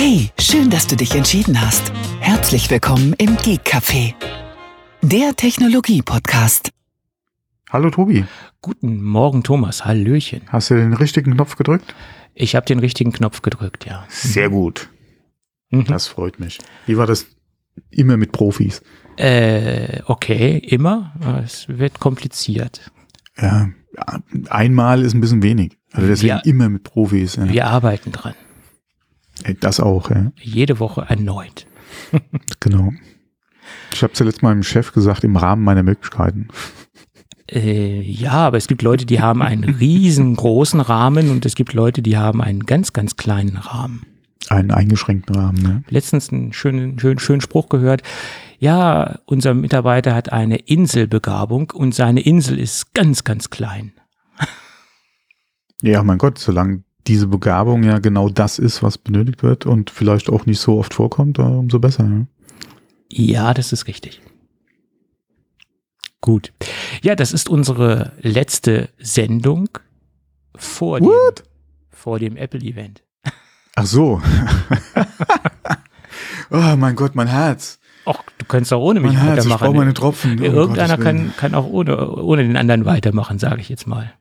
Hey, schön, dass du dich entschieden hast. Herzlich willkommen im Geek Café, der Technologie-Podcast. Hallo Tobi. Guten Morgen Thomas, hallöchen. Hast du den richtigen Knopf gedrückt? Ich habe den richtigen Knopf gedrückt, ja. Sehr gut. Das freut mich. Wie war das immer mit Profis? Okay, immer. Es wird kompliziert. Ja, einmal ist ein bisschen wenig. Also deswegen immer mit Profis. Ja. Wir arbeiten dran. Das auch, ja. Jede Woche erneut. Genau. Ich habe zuletzt meinem Chef gesagt, im Rahmen meiner Möglichkeiten. Ja, aber es gibt Leute, die haben einen riesengroßen Rahmen und es gibt Leute, die haben einen ganz, ganz kleinen Rahmen. Einen eingeschränkten Rahmen, ne? Letztens einen schönen Spruch gehört. Ja, unser Mitarbeiter hat eine Inselbegabung und seine Insel ist ganz, ganz klein. Ja, mein Gott, solange diese Begabung ja genau das ist, was benötigt wird und vielleicht auch nicht so oft vorkommt, umso besser. Ja, ja, das ist richtig. Gut. Ja, das ist unsere letzte Sendung vor dem Apple-Event. Ach so. Oh mein Gott, mein Herz. Ach, du kannst auch ohne mich mein weitermachen. Ich brauche meine Tropfen. Irgendeiner kann auch ohne den anderen weitermachen, sage ich jetzt mal.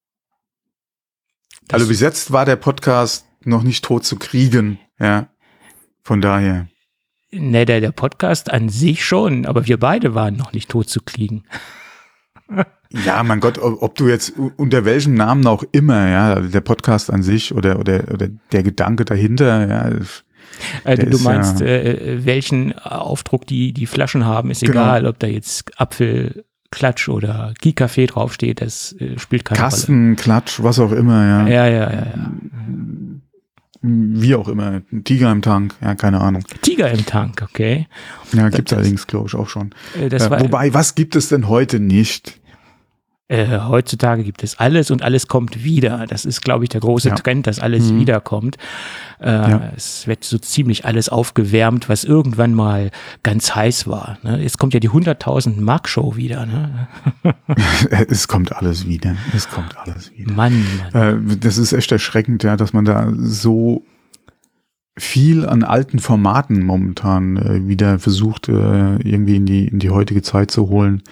Also bis jetzt war der Podcast noch nicht tot zu kriegen, ja. Von daher. Ne, der Podcast an sich schon, aber wir beide waren noch nicht tot zu kriegen. Ja, mein Gott, ob du jetzt unter welchem Namen auch immer, ja, der Podcast an sich oder der Gedanke dahinter, ja. Du meinst, welchen Aufdruck die Flaschen haben, ist egal, ob da jetzt Apfelklatsch oder Geek-Café draufsteht, das spielt keine Rolle. Kastenklatsch, was auch immer, ja. Ja. Wie auch immer, ein Tiger im Tank, ja, keine Ahnung. Tiger im Tank, okay. Ja, gibt's allerdings, glaube ich, auch schon. Wobei, was gibt es denn heute nicht? Heutzutage gibt es alles und alles kommt wieder. Das ist, glaube ich, der große Trend, dass alles wiederkommt. Es wird so ziemlich alles aufgewärmt, was irgendwann mal ganz heiß war. Ne? Jetzt kommt ja die 100.000 Mark Show wieder. Ne? Es kommt alles wieder. Mann. Das ist echt erschreckend, ja, dass man da so viel an alten Formaten momentan wieder versucht, irgendwie in die heutige Zeit zu holen.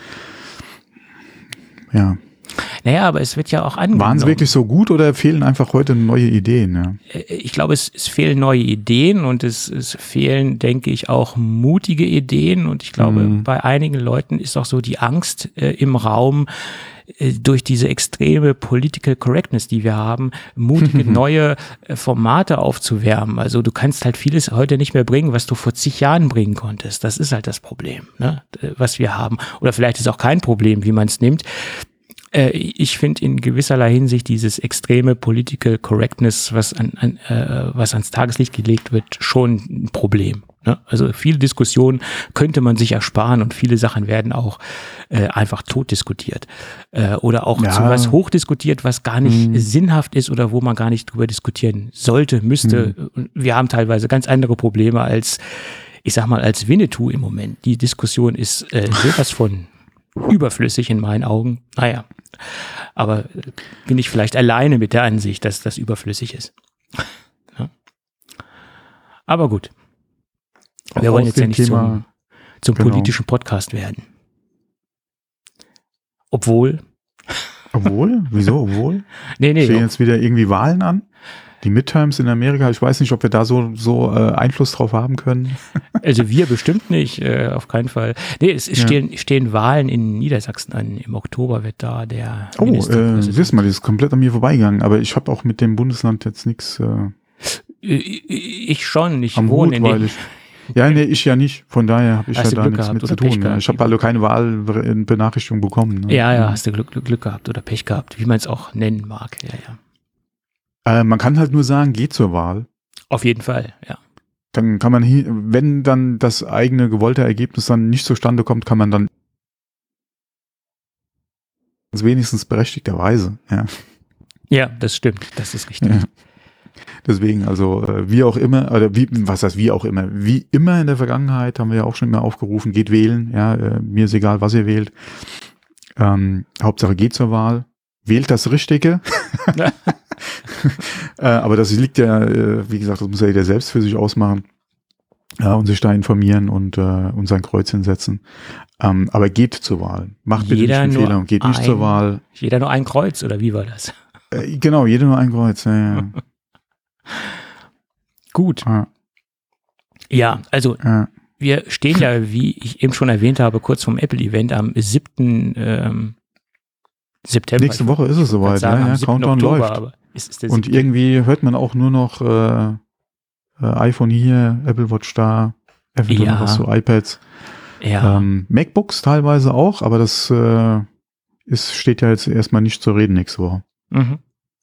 Ja. Naja, aber es wird ja auch angenommen. Waren sie wirklich so gut oder fehlen einfach heute neue Ideen? Ja? Ich glaube, es fehlen neue Ideen und es fehlen, denke ich, auch mutige Ideen. Und ich glaube, bei einigen Leuten ist auch so die Angst im Raum, durch diese extreme Political Correctness, die wir haben, mutige neue Formate aufzuwärmen. Also du kannst halt vieles heute nicht mehr bringen, was du vor zig Jahren bringen konntest. Das ist halt das Problem, ne, was wir haben. Oder vielleicht ist auch kein Problem, wie man es nimmt. Ich finde in gewisserlei Hinsicht dieses extreme Political Correctness, was ans Tageslicht gelegt wird, schon ein Problem. Ne? Also viele Diskussionen könnte man sich ersparen und viele Sachen werden auch einfach tot diskutiert. Oder auch zu was hochdiskutiert, was gar nicht sinnhaft ist oder wo man gar nicht drüber diskutieren sollte, müsste. Wir haben teilweise ganz andere Probleme als, ich sag mal, als Winnetou im Moment. Die Diskussion ist sowas von überflüssig in meinen Augen. Naja, aber bin ich vielleicht alleine mit der Ansicht, dass das überflüssig ist. Ja. Aber gut. Wir wollen jetzt ja nicht zum politischen Podcast werden. Obwohl? Wieso obwohl? Nee. Stehen jetzt wieder irgendwie Wahlen an? Die Midterms in Amerika, ich weiß nicht, ob wir da so Einfluss drauf haben können. Also wir bestimmt nicht, auf keinen Fall. Nee, es stehen Wahlen in Niedersachsen an. Im Oktober wird da der Ministerpräsident. Siehst mal, das ist komplett an mir vorbeigegangen. Aber ich habe auch mit dem Bundesland jetzt nichts. Ich schon, ich am wohne Hut, in dem. Ich ja nicht. Von daher habe ich Hast ja da nichts mit zu tun. Ich habe also keine Wahlbenachrichtigung bekommen. Ne? Ja, hast du Glück gehabt oder Pech gehabt, wie man es auch nennen mag. Ja. Man kann halt nur sagen, geht zur Wahl. Auf jeden Fall, ja. Dann kann man, wenn dann das eigene gewollte Ergebnis dann nicht zustande kommt, kann man dann wenigstens berechtigterweise, ja. Ja, das stimmt, das ist richtig. Ja. Deswegen, also wie auch immer, oder wie immer in der Vergangenheit haben wir ja auch schon immer aufgerufen, geht wählen, ja, mir ist egal, was ihr wählt. Hauptsache geht zur Wahl, wählt das Richtige. Aber das liegt ja, wie gesagt, das muss ja jeder selbst für sich ausmachen. Und sich da informieren und sein Kreuzchen setzen. Aber geht zur Wahl. Macht bitte nicht einen Fehler und geht nicht zur Wahl. Jeder nur ein Kreuz, oder wie war das? Genau, jeder nur ein Kreuz. Ja. Gut. Ja, also wir stehen ja, wie ich eben schon erwähnt habe, kurz vom Apple-Event am 7. September. Nächste Woche ist es soweit. Ja, Countdown Oktober, läuft. aber ist der und irgendwie hört man auch nur noch iPhone hier, Apple Watch da, eventuell noch was zu iPads. Ja. MacBooks teilweise auch, aber das steht ja jetzt erstmal nicht zur Rede nächste Woche. Mhm.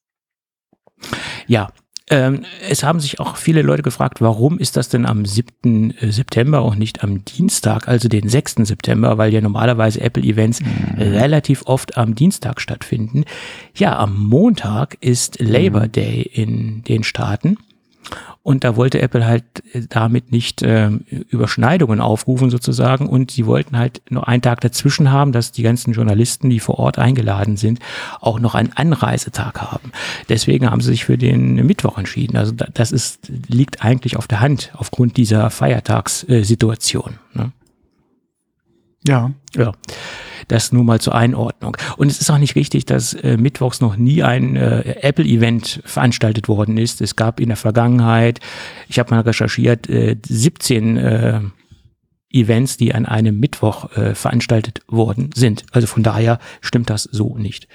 Ja, es haben sich auch viele Leute gefragt, warum ist das denn am 7. September und nicht am Dienstag, also den 6. September, weil ja normalerweise Apple-Events relativ oft am Dienstag stattfinden. Ja, am Montag ist Labor Day in den Staaten. Und da wollte Apple halt damit nicht Überschneidungen aufrufen sozusagen, und sie wollten halt nur einen Tag dazwischen haben, dass die ganzen Journalisten, die vor Ort eingeladen sind, auch noch einen Anreisetag haben. Deswegen haben sie sich für den Mittwoch entschieden. Also das liegt eigentlich auf der Hand aufgrund dieser Feiertagssituation. Ne? Ja. Das nur mal zur Einordnung. Und es ist auch nicht richtig, dass mittwochs noch nie ein Apple-Event veranstaltet worden ist. Es gab in der Vergangenheit, ich habe mal recherchiert, 17 Events, die an einem Mittwoch veranstaltet worden sind. Also von daher stimmt das so nicht.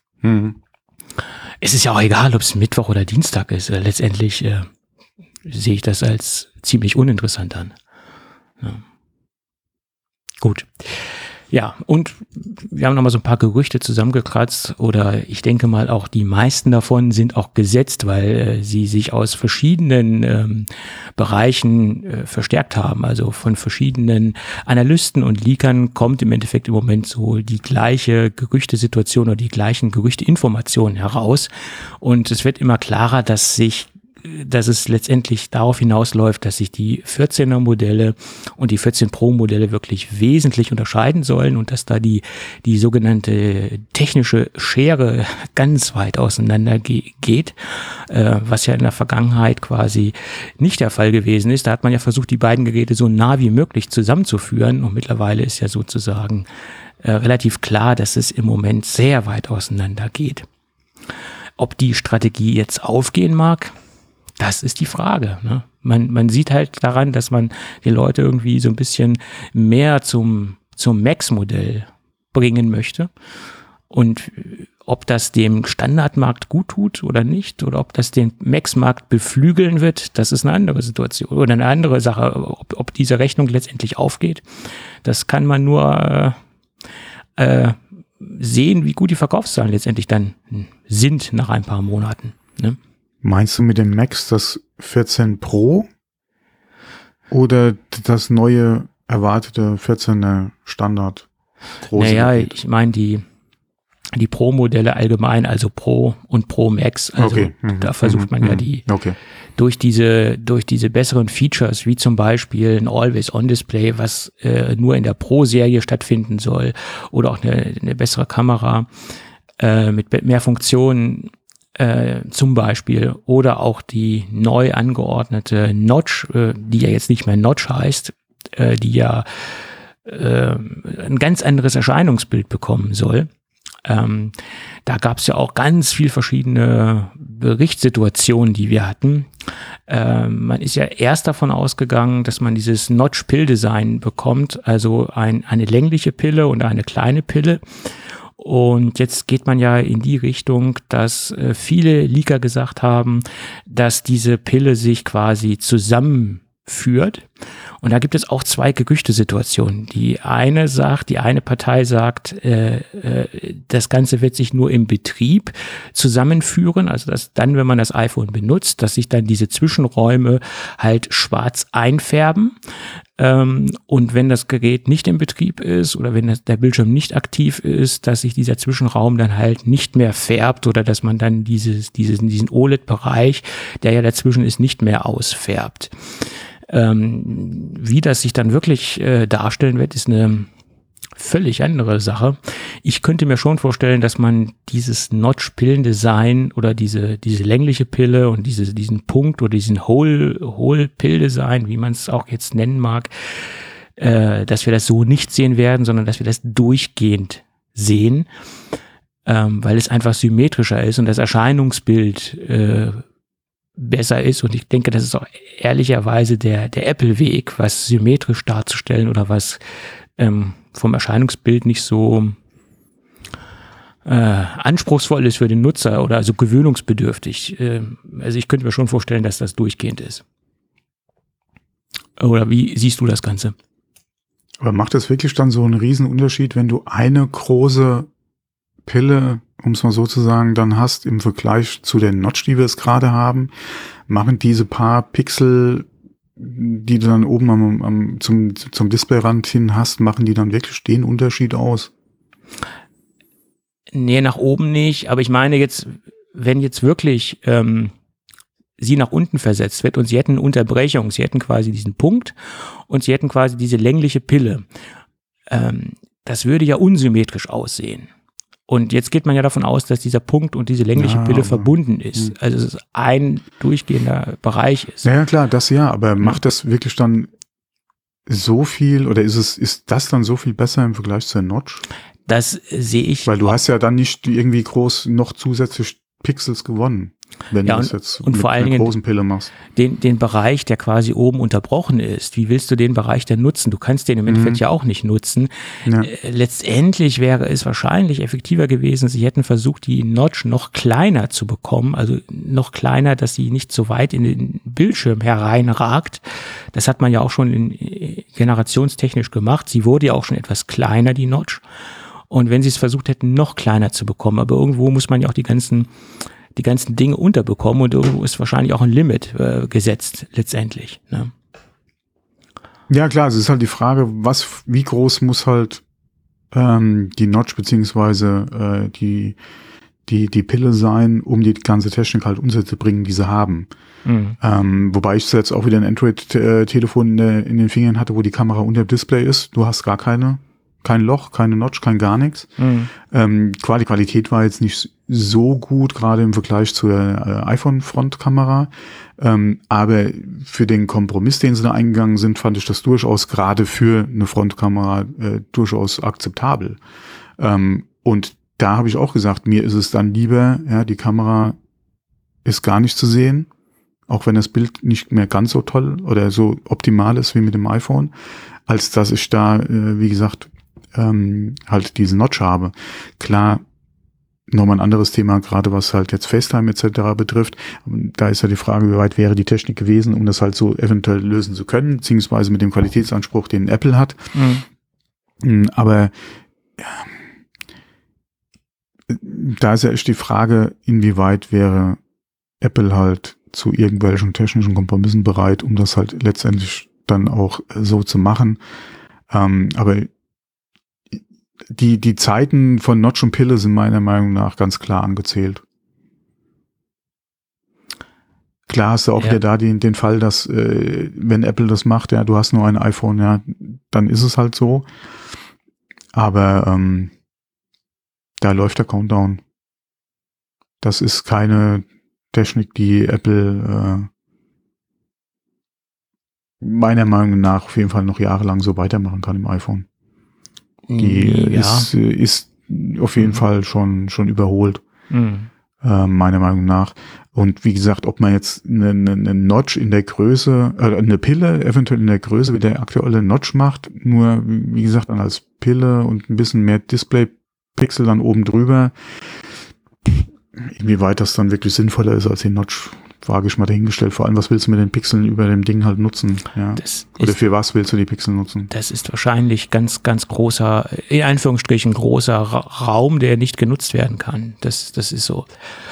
Es ist ja auch egal, ob es Mittwoch oder Dienstag ist. Letztendlich sehe ich das als ziemlich uninteressant an. Ja. Gut. Ja, und wir haben nochmal so ein paar Gerüchte zusammengekratzt, oder ich denke mal auch die meisten davon sind auch gesetzt, weil sie sich aus verschiedenen Bereichen verstärkt haben. Also von verschiedenen Analysten und Leakern kommt im Endeffekt im Moment so die gleiche Gerüchtesituation oder die gleichen Gerüchteinformationen heraus. Und es wird immer klarer, dass es letztendlich darauf hinausläuft, dass sich die 14er Modelle und die 14 Pro Modelle wirklich wesentlich unterscheiden sollen und dass da die sogenannte technische Schere ganz weit auseinander geht, was ja in der Vergangenheit quasi nicht der Fall gewesen ist. Da hat man ja versucht, die beiden Geräte so nah wie möglich zusammenzuführen, und mittlerweile ist ja sozusagen relativ klar, dass es im Moment sehr weit auseinander geht. Ob die Strategie jetzt aufgehen mag, das ist die Frage. Ne? Man sieht halt daran, dass man die Leute irgendwie so ein bisschen mehr zum Max-Modell bringen möchte. Und ob das dem Standardmarkt gut tut oder nicht, oder ob das den Max-Markt beflügeln wird, das ist eine andere Situation oder eine andere Sache. Ob diese Rechnung letztendlich aufgeht, das kann man nur sehen, wie gut die Verkaufszahlen letztendlich dann sind nach ein paar Monaten. Ne? Meinst du mit dem Max das 14 Pro oder das neue erwartete 14er Standard? Naja, ich meine die Pro-Modelle allgemein, also Pro und Pro Max. Also okay. Da versucht man ja durch diese besseren Features, wie zum Beispiel ein Always-On-Display, was nur in der Pro-Serie stattfinden soll, oder auch eine bessere Kamera mit mehr Funktionen, zum Beispiel, oder auch die neu angeordnete Notch, die ja jetzt nicht mehr Notch heißt, die ja ein ganz anderes Erscheinungsbild bekommen soll. Da gab es ja auch ganz viel verschiedene Berichtssituationen, die wir hatten. Man ist ja erst davon ausgegangen, dass man dieses Notch-Pill-Design bekommt, also eine längliche Pille und eine kleine Pille. Und jetzt geht man ja in die Richtung, dass viele Leaker gesagt haben, dass diese Pille sich quasi zusammenführt. Und da gibt es auch zwei Gerüchtesituationen. Die eine Partei sagt, das Ganze wird sich nur im Betrieb zusammenführen. Also dass dann, wenn man das iPhone benutzt, dass sich dann diese Zwischenräume halt schwarz einfärben. Und wenn das Gerät nicht im Betrieb ist oder wenn der Bildschirm nicht aktiv ist, dass sich dieser Zwischenraum dann halt nicht mehr färbt oder dass man dann diesen OLED-Bereich, der ja dazwischen ist, nicht mehr ausfärbt. Wie das sich dann wirklich darstellen wird, ist eine völlig andere Sache. Ich könnte mir schon vorstellen, dass man dieses Notch-Pillendesign oder diese längliche Pille und diesen Punkt oder diesen Hole-Pill-Design, wie man es auch jetzt nennen mag, dass wir das so nicht sehen werden, sondern dass wir das durchgehend sehen, weil es einfach symmetrischer ist und das Erscheinungsbild besser ist. Und ich denke, das ist auch ehrlicherweise der Apple-Weg, was symmetrisch darzustellen oder was vom Erscheinungsbild nicht so anspruchsvoll ist für den Nutzer oder also gewöhnungsbedürftig. Also ich könnte mir schon vorstellen, dass das durchgehend ist. Oder wie siehst du das Ganze? Aber macht das wirklich dann so einen riesen Unterschied, wenn du eine große Pille, um es mal so zu sagen, dann hast im Vergleich zu der Notch, die wir es gerade haben, machen diese paar Pixel, die du dann oben zum Displayrand hin hast, machen die dann wirklich den Unterschied aus? Nee, nach oben nicht, aber ich meine jetzt, wenn jetzt wirklich sie nach unten versetzt wird und sie hätten eine Unterbrechung, sie hätten quasi diesen Punkt und sie hätten quasi diese längliche Pille. Das würde ja unsymmetrisch aussehen. Und jetzt geht man ja davon aus, dass dieser Punkt und diese längliche Pille verbunden ist. Also es ist ein durchgehender Bereich ist. Ja, klar, das ja, aber macht das wirklich dann so viel oder ist das dann so viel besser im Vergleich zur Notch? Das sehe ich. Weil du hast ja dann nicht irgendwie groß noch zusätzlich Pixels gewonnen, wenn du das jetzt und mit vor allen einer Dingen großen Pille machst. Den Bereich, der quasi oben unterbrochen ist, wie willst du den Bereich denn nutzen? Du kannst den im Endeffekt ja auch nicht nutzen. Ja. Letztendlich wäre es wahrscheinlich effektiver gewesen, sie hätten versucht, die Notch noch kleiner zu bekommen, also noch kleiner, dass sie nicht so weit in den Bildschirm hereinragt. Das hat man ja auch schon generationstechnisch gemacht. Sie wurde ja auch schon etwas kleiner, die Notch. Und wenn sie es versucht hätten, noch kleiner zu bekommen, aber irgendwo muss man ja auch die ganzen Dinge unterbekommen und irgendwo ist wahrscheinlich auch ein Limit gesetzt letztendlich. Ne? Ja klar, es ist halt die Frage, wie groß muss halt die Notch beziehungsweise die Pille sein, um die ganze Technik halt unterzubringen, die sie haben. Wobei ich jetzt auch wieder ein Android-Telefon in den Fingern hatte, wo die Kamera unter dem Display ist. Du hast gar kein Loch, keine Notch, kein gar nichts. Die Qualität war jetzt nicht so gut, gerade im Vergleich zur iPhone-Frontkamera. Aber für den Kompromiss, den sie da eingegangen sind, fand ich das durchaus gerade für eine Frontkamera durchaus akzeptabel. Und da habe ich auch gesagt, mir ist es dann lieber, ja, die Kamera ist gar nicht zu sehen, auch wenn das Bild nicht mehr ganz so toll oder so optimal ist wie mit dem iPhone, als dass ich da, wie gesagt, halt diesen Notch habe. Klar, nochmal ein anderes Thema, gerade was halt jetzt FaceTime etc. betrifft. Da ist ja die Frage, wie weit wäre die Technik gewesen, um das halt so eventuell lösen zu können, beziehungsweise mit dem Qualitätsanspruch, den Apple hat. Aber da ist ja echt die Frage, inwieweit wäre Apple halt zu irgendwelchen technischen Kompromissen bereit, um das halt letztendlich dann auch so zu machen. Aber die Zeiten von Notch und Pille sind meiner Meinung nach ganz klar angezählt. Klar hast du auch wieder da den Fall, dass wenn Apple das macht, ja, du hast nur ein iPhone, ja, dann ist es halt so. Aber da läuft der Countdown. Das ist keine Technik, die Apple meiner Meinung nach auf jeden Fall noch jahrelang so weitermachen kann im iPhone. Die ist auf jeden Fall schon überholt, meiner Meinung nach. Und wie gesagt, ob man jetzt eine Notch in der Größe, eine Pille eventuell in der Größe wie der aktuelle Notch macht, nur wie gesagt dann als Pille und ein bisschen mehr Display-Pixel dann oben drüber, inwieweit das dann wirklich sinnvoller ist als die Notch, wage ich mal dahingestellt. Vor allem, was willst du mit den Pixeln über dem Ding halt nutzen? Ja. Oder für was willst du die Pixel nutzen? Das ist wahrscheinlich ganz, ganz großer, in Anführungsstrichen großer Raum, der nicht genutzt werden kann. Das ist so.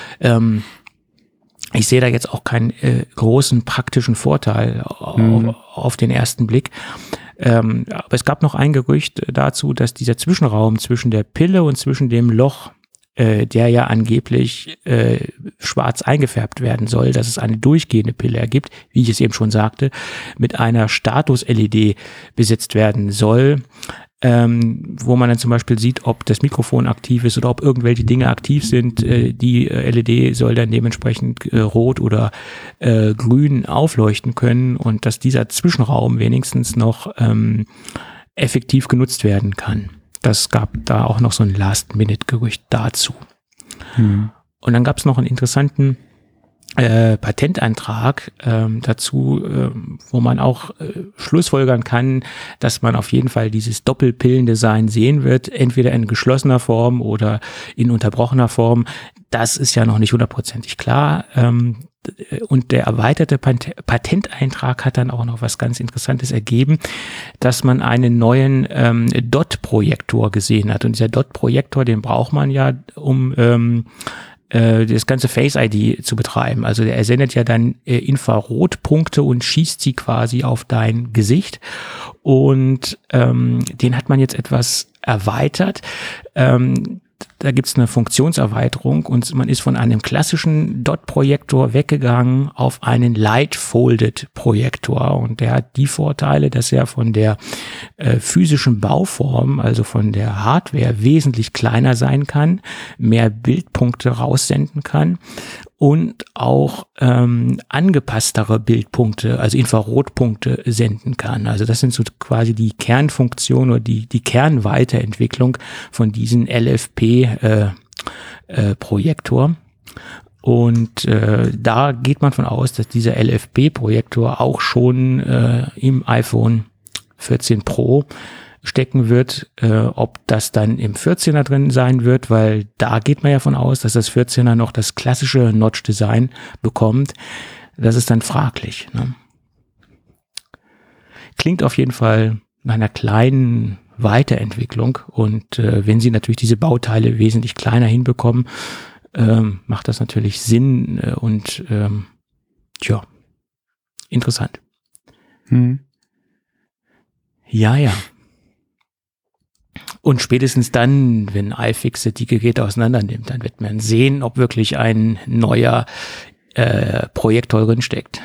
Ich sehe da jetzt auch keinen großen praktischen Vorteil auf den ersten Blick. Aber es gab noch ein Gerücht dazu, dass dieser Zwischenraum zwischen der Pille und zwischen dem Loch, der ja angeblich schwarz eingefärbt werden soll, dass es eine durchgehende Pille ergibt, wie ich es eben schon sagte, mit einer Status-LED besetzt werden soll. wo man dann zum Beispiel sieht, ob das Mikrofon aktiv ist oder ob irgendwelche Dinge aktiv sind. Die LED soll dann dementsprechend rot oder grün aufleuchten können und dass dieser Zwischenraum wenigstens noch effektiv genutzt werden kann. Das gab da auch noch so ein Last-Minute-Gerücht dazu. Und dann gab es noch einen interessanten Patentantrag dazu, wo man auch schlussfolgern kann, dass man auf jeden Fall dieses Doppelpillendesign sehen wird, entweder in geschlossener Form oder in unterbrochener Form. Das ist ja noch nicht 100% klar. Und der erweiterte Patenteintrag hat dann auch noch was ganz Interessantes ergeben, dass man einen neuen DOT-Projektor gesehen hat. Und dieser DOT-Projektor, den braucht man ja, um das ganze Face ID zu betreiben. Also er sendet ja dann Infrarotpunkte und schießt sie quasi auf dein Gesicht. Und den hat man jetzt etwas erweitert. Da gibt's eine Funktionserweiterung und man ist von einem klassischen Dot-Projektor weggegangen auf einen Light-Folded-Projektor und der hat die Vorteile, dass er von der physischen Bauform, also von der Hardware, wesentlich kleiner sein kann, mehr Bildpunkte raussenden kann und auch angepasstere Bildpunkte, also Infrarotpunkte senden kann. Also das sind so quasi die Kernfunktionen oder die Kernweiterentwicklung von diesem LFP-Projektor. Und da geht man von aus, dass dieser LFP-Projektor auch schon im iPhone 14 Pro stecken wird, ob das dann im 14er drin sein wird, weil da geht man ja von aus, dass das 14er noch das klassische Notch-Design bekommt. Das ist dann fraglich. Ne? Klingt auf jeden Fall nach einer kleinen Weiterentwicklung und wenn sie natürlich diese Bauteile wesentlich kleiner hinbekommen, macht das natürlich Sinn und interessant. Ja. Und spätestens dann, wenn iFixit die Geräte auseinander nimmt, dann wird man sehen, ob wirklich ein neuer Projektor drin steckt.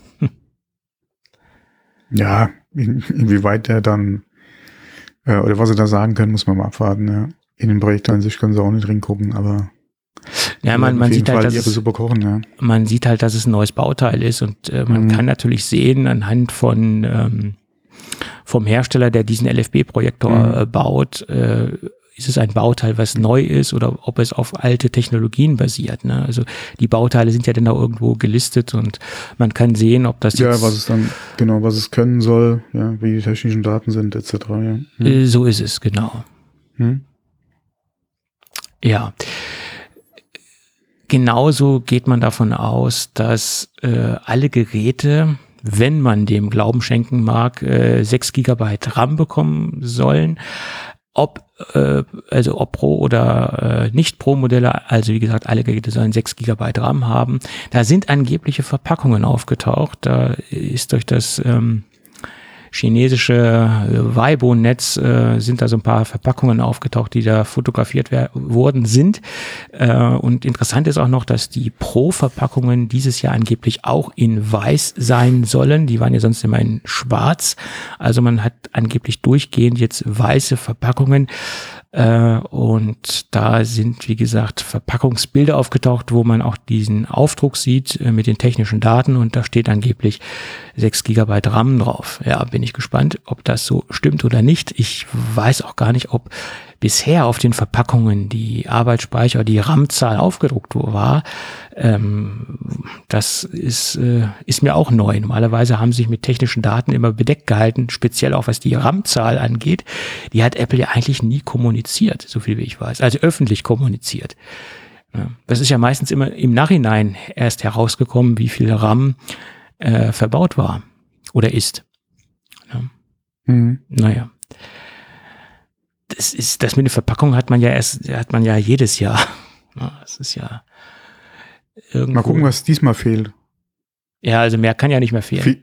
Ja, inwieweit der dann oder was sie da sagen können, muss man mal abwarten. Ja. In den Projektor an sich können sie auch nicht drin gucken, aber ja, man sieht halt, man sieht halt, dass es ein neues Bauteil ist und man kann natürlich sehen anhand von vom Hersteller, der diesen LFP-Projektor baut, ist es ein Bauteil, was neu ist oder ob es auf alte Technologien basiert. Ne? Also die Bauteile sind ja dann auch irgendwo gelistet und man kann sehen, ob das jetzt... Ja, was es dann, genau, was es können soll, ja, wie die technischen Daten sind, etc. Ja. So ist es, genau. Ja. Genauso geht man davon aus, dass alle Geräte, wenn man dem Glauben schenken mag, 6 GB RAM bekommen sollen. Ob Pro oder nicht Pro Modelle, also wie gesagt, alle Geräte sollen 6 GB RAM haben. Da sind angebliche Verpackungen aufgetaucht. Da ist durch das chinesische Weibo-Netz sind da so ein paar Verpackungen aufgetaucht, die da fotografiert worden sind. Und interessant ist auch noch, dass die Pro-Verpackungen dieses Jahr angeblich auch in weiß sein sollen. Die waren ja sonst immer in schwarz. Also man hat angeblich durchgehend jetzt weiße Verpackungen. Und da sind, wie gesagt, Verpackungsbilder aufgetaucht, wo man auch diesen Aufdruck sieht mit den technischen Daten und da steht angeblich 6 GB RAM drauf. Ja, bin ich gespannt, ob das so stimmt oder nicht. Ich weiß auch gar nicht, ob bisher auf den Verpackungen die Arbeitsspeicher, die RAM-Zahl aufgedruckt war. Das ist mir auch neu. Normalerweise haben sie sich mit technischen Daten immer bedeckt gehalten, speziell auch was die RAM-Zahl angeht. Die hat Apple ja eigentlich nie kommuniziert, so viel wie ich weiß, also öffentlich kommuniziert. Ja, das ist ja meistens immer im Nachhinein erst herausgekommen, wie viel RAM verbaut war oder ist. Ja. Naja. Das mit der Verpackung hat man ja jedes Jahr. Das ist ja irgendwo. Mal gucken, was diesmal fehlt. Ja, also mehr kann ja nicht mehr fehlen.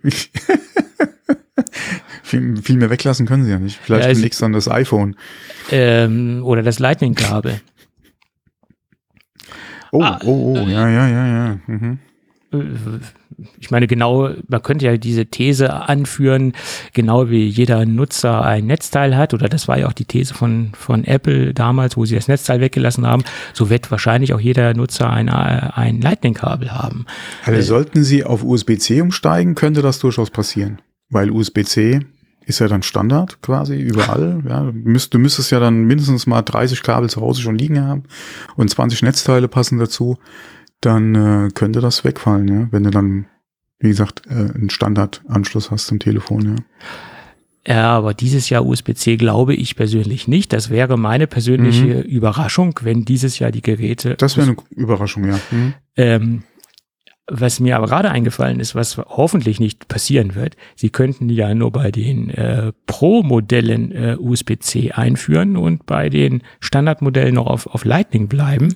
Viel mehr weglassen können sie ja nicht. Vielleicht ja, demnächst dann das iPhone. Oder das Lightning-Kabel. Ja. ich meine, genau, man könnte ja diese These anführen, genau wie jeder Nutzer ein Netzteil hat, oder das war ja auch die These von Apple damals, wo sie das Netzteil weggelassen haben, so wird wahrscheinlich auch jeder Nutzer ein Lightning-Kabel haben. Also sollten sie auf USB-C umsteigen, könnte das durchaus passieren, weil USB-C ist ja dann Standard quasi überall. Ja, du müsstest ja dann mindestens mal 30 Kabel zu Hause schon liegen haben und 20 Netzteile passen dazu. Dann könnte das wegfallen, ja, wenn du dann, wie gesagt, einen Standardanschluss hast im Telefon, ja. Ja, aber dieses Jahr USB-C glaube ich persönlich nicht. Das wäre meine persönliche Überraschung, wenn dieses Jahr die Geräte... Das wäre eine Überraschung, ja. Was mir aber gerade eingefallen ist, was hoffentlich nicht passieren wird, sie könnten ja nur bei den Pro-Modellen USB-C einführen und bei den Standardmodellen noch auf Lightning bleiben.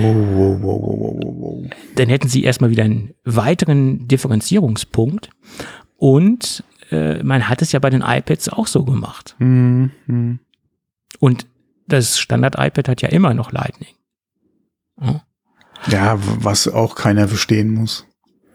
Wow. Dann hätten sie erstmal wieder einen weiteren Differenzierungspunkt und man hat es ja bei den iPads auch so gemacht. Und das Standard-iPad hat ja immer noch Lightning. Ja. Ja, was auch keiner verstehen muss.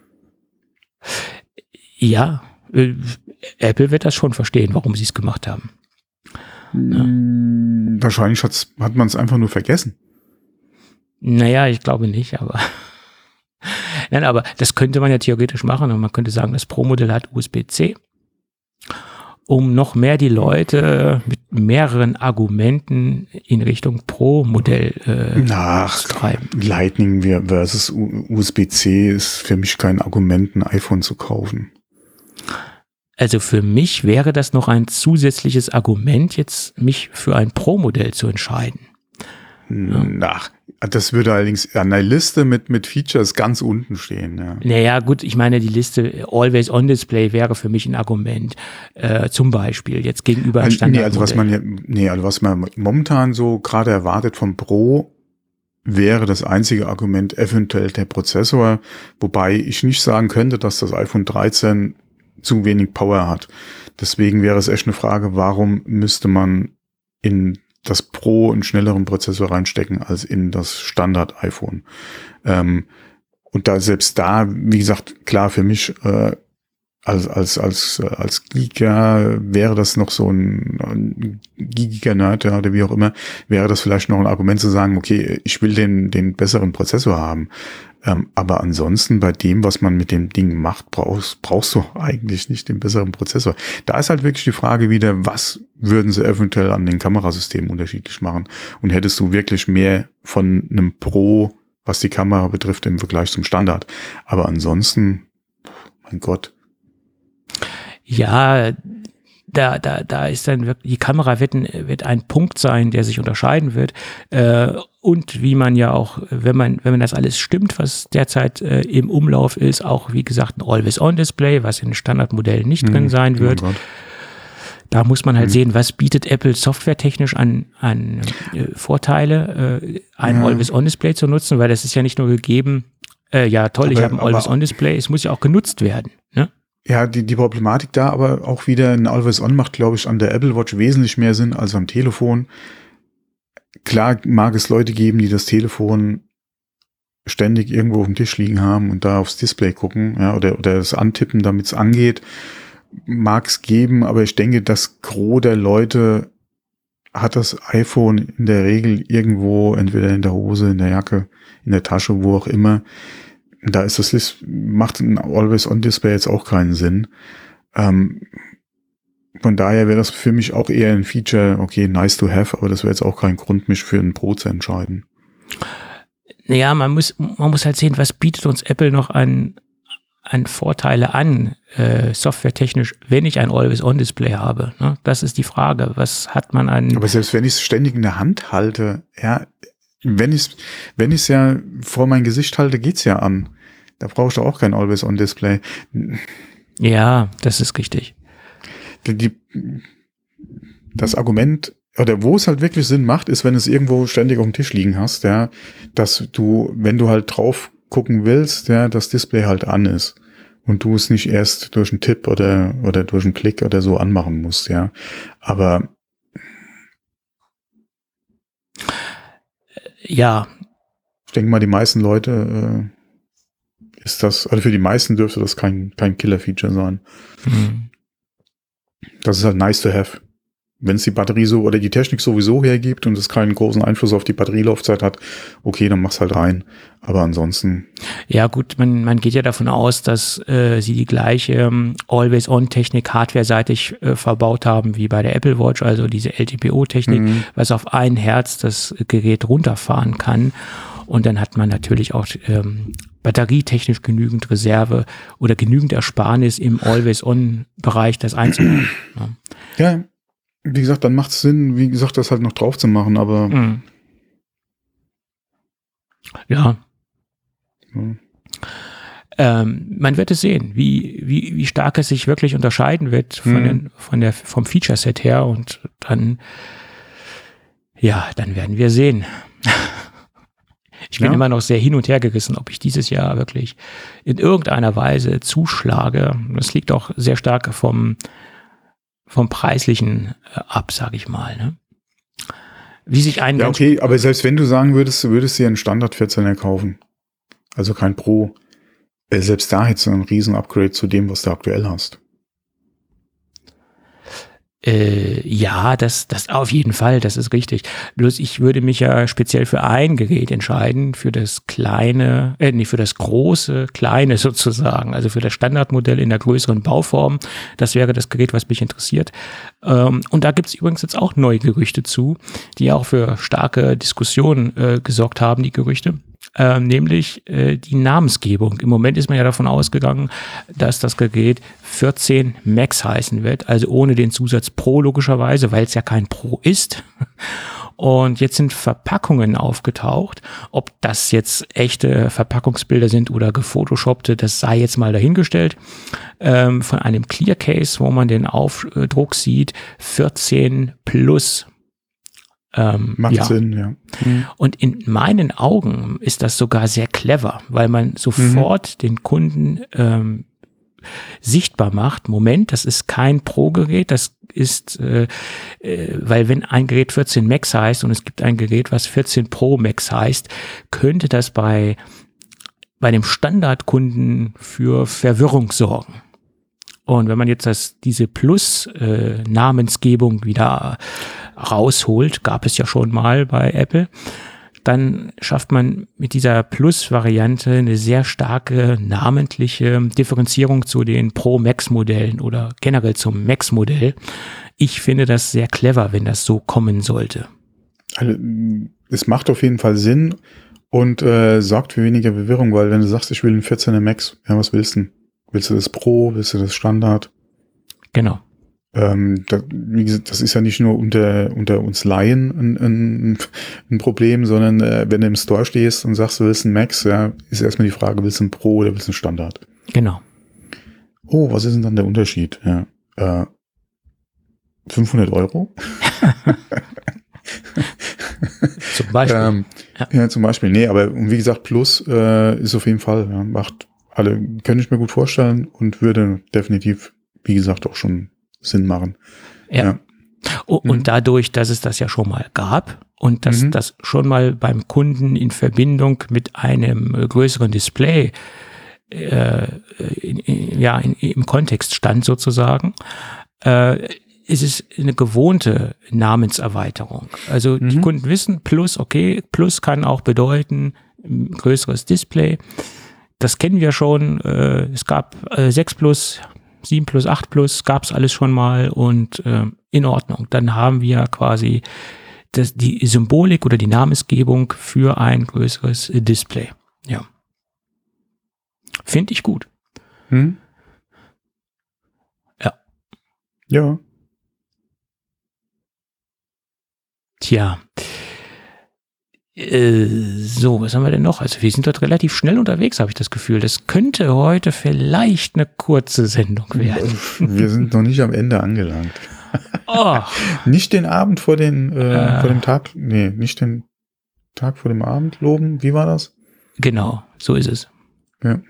Ja, Apple wird das schon verstehen, warum sie es gemacht haben. Ja. Wahrscheinlich hat man es einfach nur vergessen. Naja, ich glaube nicht, aber nein, aber das könnte man ja theoretisch machen und man könnte sagen, das Pro-Modell hat USB-C, um noch mehr die Leute mit mehreren Argumenten in Richtung Pro-Modell zu treiben. Lightning versus USB-C ist für mich kein Argument, ein iPhone zu kaufen. Also für mich wäre das noch ein zusätzliches Argument, jetzt mich für ein Pro-Modell zu entscheiden. Das würde allerdings an der Liste mit Features ganz unten stehen. Ja. Naja, gut, ich meine, die Liste Always-on-Display wäre für mich ein Argument, zum Beispiel jetzt gegenüber einem Standardmodell. Was man momentan so gerade erwartet vom Pro, wäre das einzige Argument eventuell der Prozessor, wobei ich nicht sagen könnte, dass das iPhone 13 zu wenig Power hat. Deswegen wäre es echt eine Frage, warum müsste man in das Pro einen schnelleren Prozessor reinstecken als in das Standard-iPhone. Und selbst da, wie gesagt, klar für mich als Geeker wäre das noch so ein geekiger Nerd oder wie auch immer, wäre das vielleicht noch ein Argument zu sagen, okay, ich will den besseren Prozessor haben. Aber ansonsten bei dem, was man mit dem Ding macht, brauchst du eigentlich nicht den besseren Prozessor. Da ist halt wirklich die Frage wieder, was würden sie eventuell an den Kamerasystemen unterschiedlich machen? Und hättest du wirklich mehr von einem Pro, was die Kamera betrifft, im Vergleich zum Standard? Aber ansonsten, mein Gott. Ja, da ist dann wirklich, die Kamera wird ein Punkt sein, der sich unterscheiden wird. Und wie man ja auch, wenn man das alles stimmt, was derzeit im Umlauf ist, auch wie gesagt ein Always-on-Display, was in Standardmodellen nicht drin sein wird. Oh, da muss man halt sehen, was bietet Apple softwaretechnisch an Vorteile, ein Always-on-Display zu nutzen, weil das ist ja nicht nur gegeben, ja toll, ich habe ein Always-on-Display, es muss ja auch genutzt werden, ne? Ja, die Problematik da aber auch wieder, ein Always-On macht, glaube ich, an der Apple Watch wesentlich mehr Sinn als am Telefon. Klar mag es Leute geben, die das Telefon ständig irgendwo auf dem Tisch liegen haben und da aufs Display gucken, ja, oder das antippen, damit es angeht. Mag es geben, aber ich denke, das Gros der Leute hat das iPhone in der Regel irgendwo, entweder in der Hose, in der Jacke, in der Tasche, wo auch immer. Da macht ein Always-on-Display jetzt auch keinen Sinn. Von daher wäre das für mich auch eher ein Feature, okay, nice to have, aber das wäre jetzt auch kein Grund, mich für einen Pro zu entscheiden. Naja, man muss halt sehen, was bietet uns Apple noch an Vorteile an, softwaretechnisch, wenn ich ein Always-on-Display habe. Ne? Das ist die Frage. Was hat man an... Aber selbst wenn ich es ständig in der Hand halte, ja, wenn ich es ja vor mein Gesicht halte, geht's ja an. Da brauchst du auch kein Always-on-Display. Ja, das ist richtig. Das Argument, oder wo es halt wirklich Sinn macht, ist, wenn es irgendwo ständig auf dem Tisch liegen hast, ja, dass du, wenn du halt drauf gucken willst, ja, das Display halt an ist und du es nicht erst durch einen Tipp oder durch einen Klick oder so anmachen musst, ja. Aber ja. Ich denke mal, die meisten Leute ist das, also für die meisten dürfte das kein Killer-Feature sein. Das ist halt nice to have. Wenn es die Batterie so oder die Technik sowieso hergibt und es keinen großen Einfluss auf die Batterielaufzeit hat, okay, dann mach's halt rein. Aber ansonsten. Ja gut, man geht ja davon aus, dass sie die gleiche Always-On-Technik hardware-seitig verbaut haben wie bei der Apple Watch, also diese LTPO-Technik, was auf 1 Hertz das Gerät runterfahren kann. Und dann hat man natürlich auch batterietechnisch genügend Reserve oder genügend Ersparnis im Always-On-Bereich, das einzubauen. Ja, wie gesagt, dann macht es Sinn, wie gesagt, das halt noch drauf zu machen, aber ja. Man wird es sehen, wie stark es sich wirklich unterscheiden wird vom Feature-Set her, und dann werden wir sehen. Ich bin immer noch sehr hin und her gerissen, ob ich dieses Jahr wirklich in irgendeiner Weise zuschlage. Das liegt auch sehr stark vom Preislichen ab, sage ich mal. Ne? Wie sich ein okay, aber selbst wenn du sagen würdest, du würdest dir einen Standard 14er kaufen, also kein Pro, selbst da hättest du einen riesen Upgrade zu dem, was du aktuell hast. Ja, das auf jeden Fall, das ist richtig. Bloß ich würde mich ja speziell für ein Gerät entscheiden, für das kleine, für das große, kleine sozusagen, also für das Standardmodell in der größeren Bauform. Das wäre das Gerät, was mich interessiert. Und da gibt es übrigens jetzt auch neue Gerüchte zu, die auch für starke Diskussionen gesorgt haben, die Gerüchte. Nämlich die Namensgebung. Im Moment ist man ja davon ausgegangen, dass das Gerät 14 Max heißen wird, also ohne den Zusatz Pro logischerweise, weil es ja kein Pro ist. Und jetzt sind Verpackungen aufgetaucht. Ob das jetzt echte Verpackungsbilder sind oder gefotoshoppte, das sei jetzt mal dahingestellt. Von einem Clear Case, wo man den Aufdruck sieht, 14 plus. Macht Sinn, ja. Und in meinen Augen ist das sogar sehr clever, weil man sofort den Kunden sichtbar macht, Moment, das ist kein Pro-Gerät, das ist, weil wenn ein Gerät 14 Max heißt und es gibt ein Gerät, was 14 Pro Max heißt, könnte das bei dem Standardkunden für Verwirrung sorgen. Und wenn man jetzt diese Plus-Namensgebung wieder rausholt, gab es ja schon mal bei Apple, dann schafft man mit dieser Plus-Variante eine sehr starke namentliche Differenzierung zu den Pro-Max-Modellen oder generell zum Max-Modell. Ich finde das sehr clever, wenn das so kommen sollte. Also, es macht auf jeden Fall Sinn und sorgt für weniger Verwirrung, weil wenn du sagst, ich will einen 14er Max, ja, was willst du denn? Willst du das Pro? Willst du das Standard? Genau. Wie gesagt, das ist ja nicht nur unter uns Laien ein Problem, sondern wenn du im Store stehst und sagst, du willst einen Max, ja, ist erstmal die Frage, willst du einen Pro oder willst du einen Standard? Genau. Oh, was ist denn dann der Unterschied? Ja, 500 €? Zum Beispiel. Ja, zum Beispiel. Nee, aber wie gesagt, Plus ist auf jeden Fall, ja, macht alle, könnte ich mir gut vorstellen und würde definitiv, wie gesagt, auch schon Sinn machen. Ja. Und dadurch, dass es das ja schon mal gab und dass das schon mal beim Kunden in Verbindung mit einem größeren Display im Kontext stand sozusagen, ist es eine gewohnte Namenserweiterung. Also die Kunden wissen, Plus, okay, Plus kann auch bedeuten größeres Display. Das kennen wir schon. Es gab 6 Plus, 7 Plus, 8 Plus, gab es alles schon mal und in Ordnung. Dann haben wir quasi die Symbolik oder die Namensgebung für ein größeres Display. Ja. Finde ich gut. Ja. Ja. Tja. So, was haben wir denn noch? Also wir sind dort relativ schnell unterwegs, habe ich das Gefühl. Das könnte heute vielleicht eine kurze Sendung werden. Wir sind noch nicht am Ende angelangt. Oh. Nicht den Abend vor dem Tag, nicht den Tag vor dem Abend loben. Wie war das? Genau, so ist es. Ja.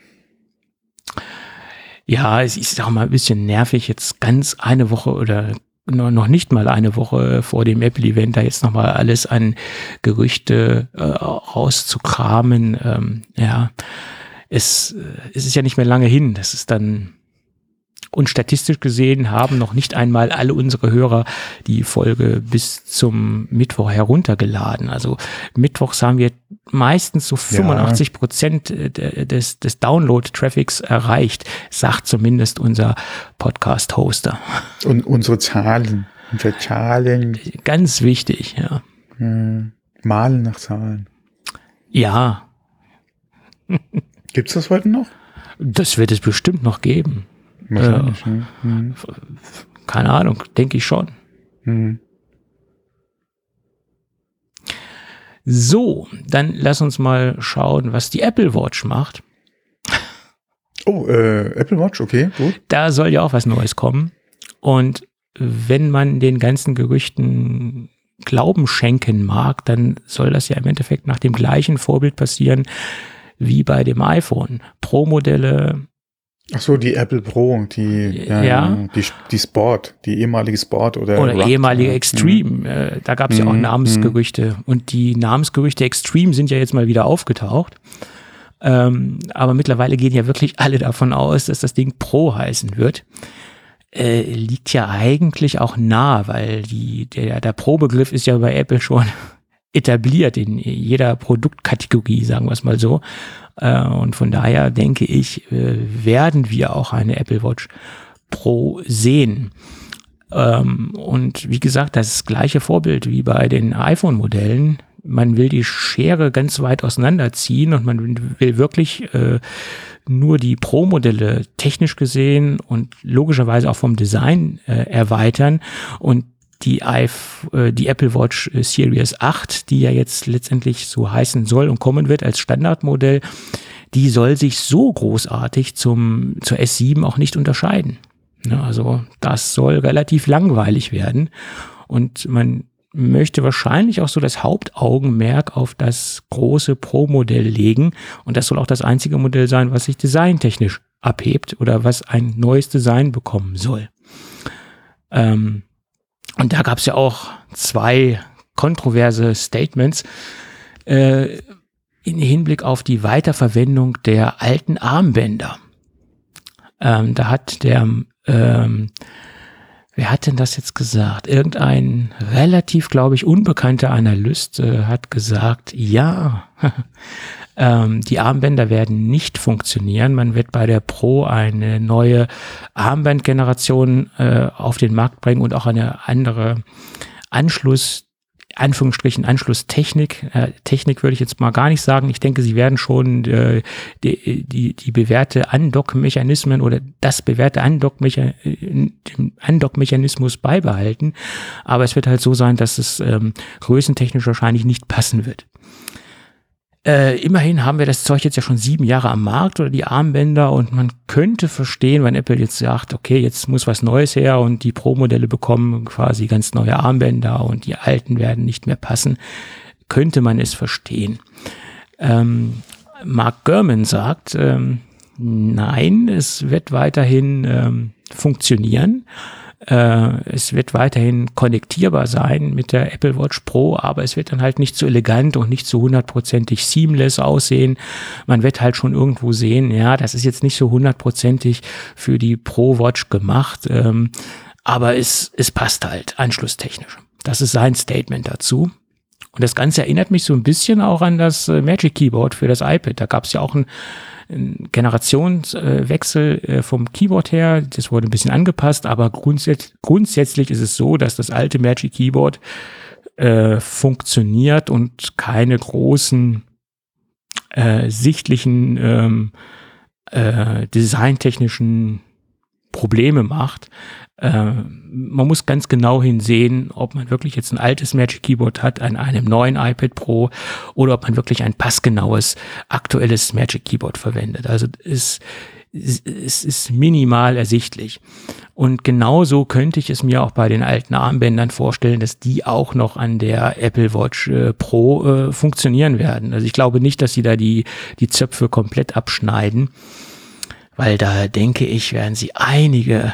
Ja, es ist auch mal ein bisschen nervig, jetzt ganz eine Woche oder noch nicht mal eine Woche vor dem Apple-Event da jetzt nochmal alles an Gerüchte rauszukramen. Ja, es ist ja nicht mehr lange hin, das ist dann, und statistisch gesehen haben noch nicht einmal alle unsere Hörer die Folge bis zum Mittwoch heruntergeladen. Also mittwochs haben wir meistens so 85% des Download-Traffics erreicht, sagt zumindest unser Podcast-Hoster. Und unsere Zahlen. Ganz wichtig, ja. Malen nach Zahlen. Ja. Gibt's das heute noch? Das wird es bestimmt noch geben. Wahrscheinlich, keine Ahnung, denke ich schon. So, dann lass uns mal schauen, was die Apple Watch macht. Oh, Apple Watch, okay, gut. Da soll ja auch was Neues kommen. Und wenn man den ganzen Gerüchten Glauben schenken mag, dann soll das ja im Endeffekt nach dem gleichen Vorbild passieren wie bei dem iPhone. Pro-Modelle. Ach so, die Apple Pro, die Sport, die ehemalige Sport oder ehemalige Extreme. Da gab es ja auch Namensgerüchte. Und die Namensgerüchte Extreme sind ja jetzt mal wieder aufgetaucht. Aber mittlerweile gehen ja wirklich alle davon aus, dass das Ding Pro heißen wird. Liegt ja eigentlich auch nah, weil der Pro-Begriff ist ja bei Apple schon etabliert in jeder Produktkategorie, sagen wir es mal so. Und von daher denke ich, werden wir auch eine Apple Watch Pro sehen. Und wie gesagt, das gleiche Vorbild wie bei den iPhone-Modellen. Man will die Schere ganz weit auseinanderziehen und man will wirklich nur die Pro-Modelle technisch gesehen und logischerweise auch vom Design erweitern. Und die Apple Watch Series 8, die ja jetzt letztendlich so heißen soll und kommen wird als Standardmodell, die soll sich so großartig zur S7 auch nicht unterscheiden. Ja, also das soll relativ langweilig werden und man möchte wahrscheinlich auch so das Hauptaugenmerk auf das große Pro-Modell legen und das soll auch das einzige Modell sein, was sich designtechnisch abhebt oder was ein neues Design bekommen soll. Und da gab es ja auch 2 kontroverse Statements in Hinblick auf die Weiterverwendung der alten Armbänder. Da hat wer hat denn das jetzt gesagt? Irgendein relativ, glaube ich, unbekannter Analyst hat gesagt, ja, die Armbänder werden nicht funktionieren. Man wird bei der Pro eine neue Armbandgeneration auf den Markt bringen und auch eine andere Anschlusstechnik. Technik würde ich jetzt mal gar nicht sagen. Ich denke, sie werden schon die bewährte Andock-Mechanismen oder das bewährte Andock-Mechanismus beibehalten. Aber es wird halt so sein, dass es größentechnisch wahrscheinlich nicht passen wird. Immerhin haben wir das Zeug jetzt ja schon 7 Jahre am Markt oder die Armbänder und man könnte verstehen, wenn Apple jetzt sagt, okay, jetzt muss was Neues her und die Pro-Modelle bekommen quasi ganz neue Armbänder und die alten werden nicht mehr passen, könnte man es verstehen. Mark Gurman sagt, nein, es wird weiterhin funktionieren. Es wird weiterhin konnektierbar sein mit der Apple Watch Pro, aber es wird dann halt nicht so elegant und nicht so 100%ig seamless aussehen. Man wird halt schon irgendwo sehen, ja, das ist jetzt nicht so 100%ig für die Pro Watch gemacht, aber es passt halt anschlusstechnisch. Das ist sein Statement dazu. Und das Ganze erinnert mich so ein bisschen auch an das Magic Keyboard für das iPad. Da gab es ja auch einen Generationswechsel vom Keyboard her. Das wurde ein bisschen angepasst, aber grundsätzlich ist es so, dass das alte Magic Keyboard funktioniert und keine großen sichtlichen designtechnischen Probleme macht. Man muss ganz genau hinsehen, ob man wirklich jetzt ein altes Magic Keyboard hat an einem neuen iPad Pro oder ob man wirklich ein passgenaues, aktuelles Magic Keyboard verwendet. Also es ist minimal ersichtlich. Und genauso könnte ich es mir auch bei den alten Armbändern vorstellen, dass die auch noch an der Apple Watch Pro funktionieren werden. Also ich glaube nicht, dass sie da die Zöpfe komplett abschneiden, weil da denke ich, werden sie einige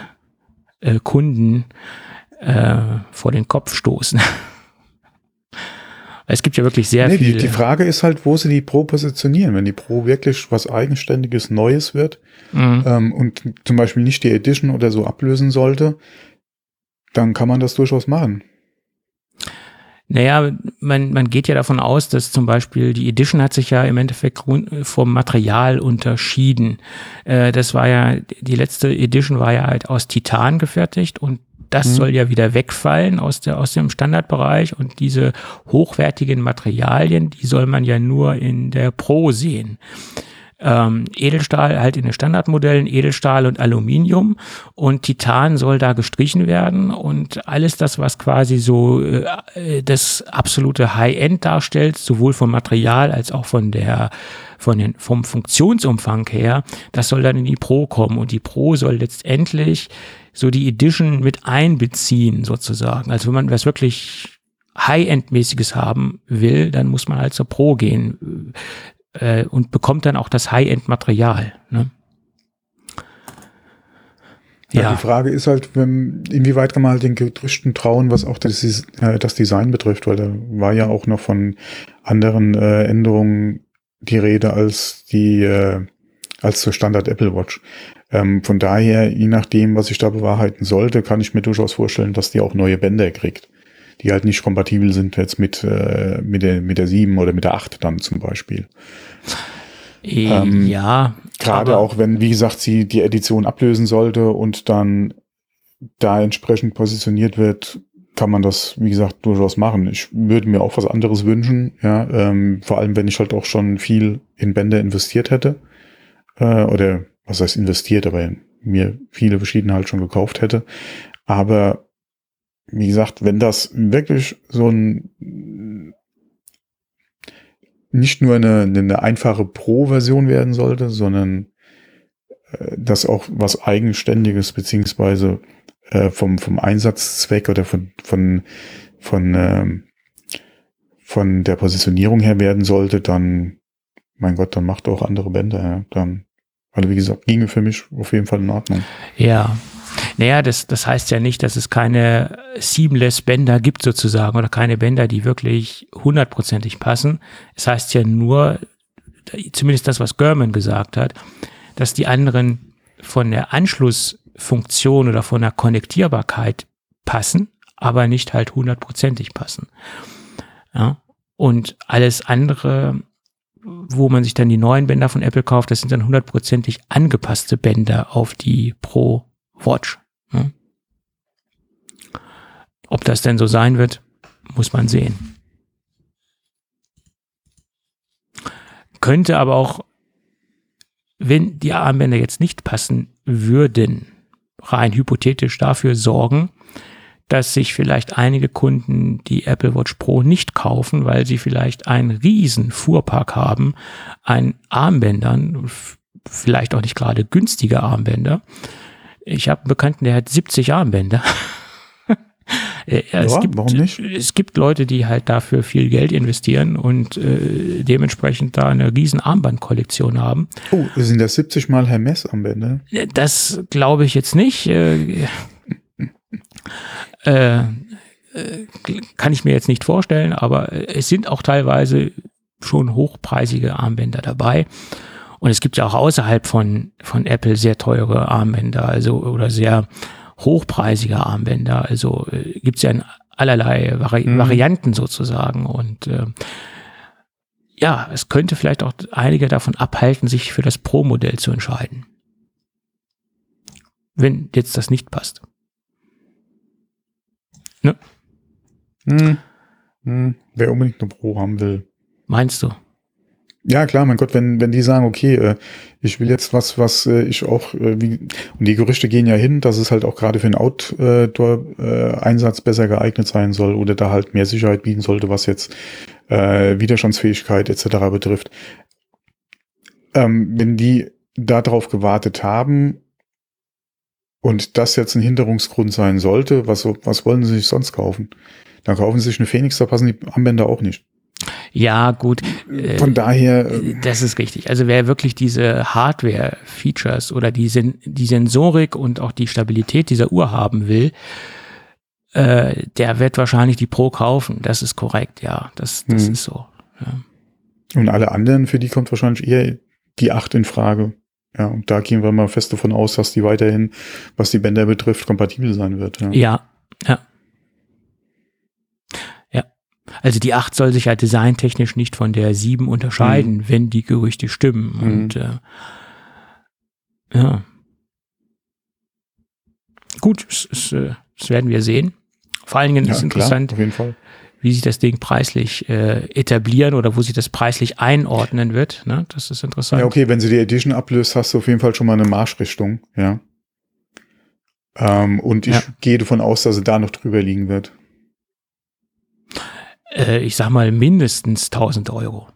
Kunden vor den Kopf stoßen. Es gibt ja wirklich sehr viele. Die Frage ist halt, wo sie die Pro positionieren. Wenn die Pro wirklich was Eigenständiges, Neues wird und zum Beispiel nicht die Edition oder so ablösen sollte, dann kann man das durchaus machen. Naja, man geht ja davon aus, dass zum Beispiel die Edition hat sich ja im Endeffekt vom Material unterschieden. Das war ja, die letzte Edition war ja halt aus Titan gefertigt und das soll ja wieder wegfallen aus dem Standardbereich und diese hochwertigen Materialien, die soll man ja nur in der Pro sehen. Edelstahl halt in den Standardmodellen, Edelstahl und Aluminium und Titan soll da gestrichen werden und alles das, was quasi so das absolute High-End darstellt, sowohl vom Material als auch vom Funktionsumfang her, das soll dann in die Pro kommen und die Pro soll letztendlich so die Edition mit einbeziehen sozusagen. Also wenn man was wirklich High-End-mäßiges haben will, dann muss man halt zur Pro gehen und bekommt dann auch das High-End-Material. Ne? Ja, die Frage ist halt, inwieweit kann man halt den Gerüchten trauen, was auch das Design betrifft, weil da war ja auch noch von anderen Änderungen die Rede als zur Standard Apple Watch. Von daher, je nachdem, was sich da bewahrheiten sollte, kann ich mir durchaus vorstellen, dass die auch neue Bänder kriegt, die halt nicht kompatibel sind jetzt mit der 7 oder mit der 8 dann zum Beispiel. Ja. Gerade auch wenn, wie gesagt, sie die Edition ablösen sollte und dann da entsprechend positioniert wird, kann man das, wie gesagt, durchaus machen. Ich würde mir auch was anderes wünschen, ja, vor allem wenn ich halt auch schon viel in Bänder investiert hätte, oder was heißt investiert, aber mir viele verschiedene halt schon gekauft hätte. Aber wie gesagt, wenn das wirklich so nicht nur eine einfache Pro-Version werden sollte, sondern das auch was Eigenständiges beziehungsweise vom Einsatzzweck oder von der Positionierung her werden sollte, dann, mein Gott, dann macht auch andere Bänder, ja, dann, also wie gesagt, ginge für mich auf jeden Fall in Ordnung. Ja. Naja, das heißt ja nicht, dass es keine seamless Bänder gibt sozusagen oder keine Bänder, die wirklich 100%ig passen. Es heißt ja nur, zumindest das, was Gurman gesagt hat, dass die anderen von der Anschlussfunktion oder von der Konnektierbarkeit passen, aber nicht halt 100%ig passen. Ja? Und alles andere, wo man sich dann die neuen Bänder von Apple kauft, das sind dann 100%ig angepasste Bänder auf die Pro Watch. Ja. Ob das denn so sein wird, muss man sehen. Könnte aber auch, wenn die Armbänder jetzt nicht passen würden, rein hypothetisch dafür sorgen, dass sich vielleicht einige Kunden die Apple Watch Pro nicht kaufen, weil sie vielleicht einen riesen Fuhrpark haben an Armbändern, vielleicht auch nicht gerade günstige Armbänder. Ich habe einen Bekannten, der hat 70 Armbänder. Warum nicht? Es gibt Leute, die halt dafür viel Geld investieren und dementsprechend da eine riesen Armbandkollektion haben. Oh, sind das 70 mal Hermes Armbänder? Das glaube ich jetzt nicht. Kann ich mir jetzt nicht vorstellen, aber es sind auch teilweise schon hochpreisige Armbänder dabei. Und es gibt ja auch außerhalb von Apple sehr teure Armbänder, also oder sehr hochpreisige Armbänder. Also gibt es ja in allerlei Varianten sozusagen. Und ja, es könnte vielleicht auch einige davon abhalten, sich für das Pro-Modell zu entscheiden. Wenn jetzt das nicht passt. Ne? Wer unbedingt eine Pro haben will. Meinst du? Ja, klar, mein Gott, wenn die sagen, okay, ich will jetzt was ich auch, und die Gerüchte gehen ja hin, dass es halt auch gerade für den Outdoor-Einsatz besser geeignet sein soll oder da halt mehr Sicherheit bieten sollte, was jetzt Widerstandsfähigkeit etc. betrifft. Wenn die darauf gewartet haben und das jetzt ein Hinderungsgrund sein sollte, was wollen sie sich sonst kaufen? Dann kaufen sie sich eine Phoenix, da passen die Armbänder auch nicht. Ja, gut. Von daher. Das ist richtig. Also wer wirklich diese Hardware-Features oder die Sensorik und auch die Stabilität dieser Uhr haben will, der wird wahrscheinlich die Pro kaufen. Das ist korrekt, ja. Das ist so. Ja. Und alle anderen, für die kommt wahrscheinlich eher die 8 in Frage. Ja, und da gehen wir mal fest davon aus, dass die weiterhin, was die Bänder betrifft, kompatibel sein wird. Ja. Also die 8 soll sich ja designtechnisch nicht von der 7 unterscheiden, wenn die Gerüchte stimmen. Und ja. Gut, das werden wir sehen. Vor allen Dingen ist interessant, klar, auf jeden Fall, wie sich das Ding preislich etablieren oder wo sich das preislich einordnen wird. Ne? Das ist interessant. Ja, okay, wenn sie die Edition ablöst, hast du auf jeden Fall schon mal eine Marschrichtung. Ja. Und ich gehe davon aus, dass sie da noch drüber liegen wird. Ich sag mal mindestens 1.000 €.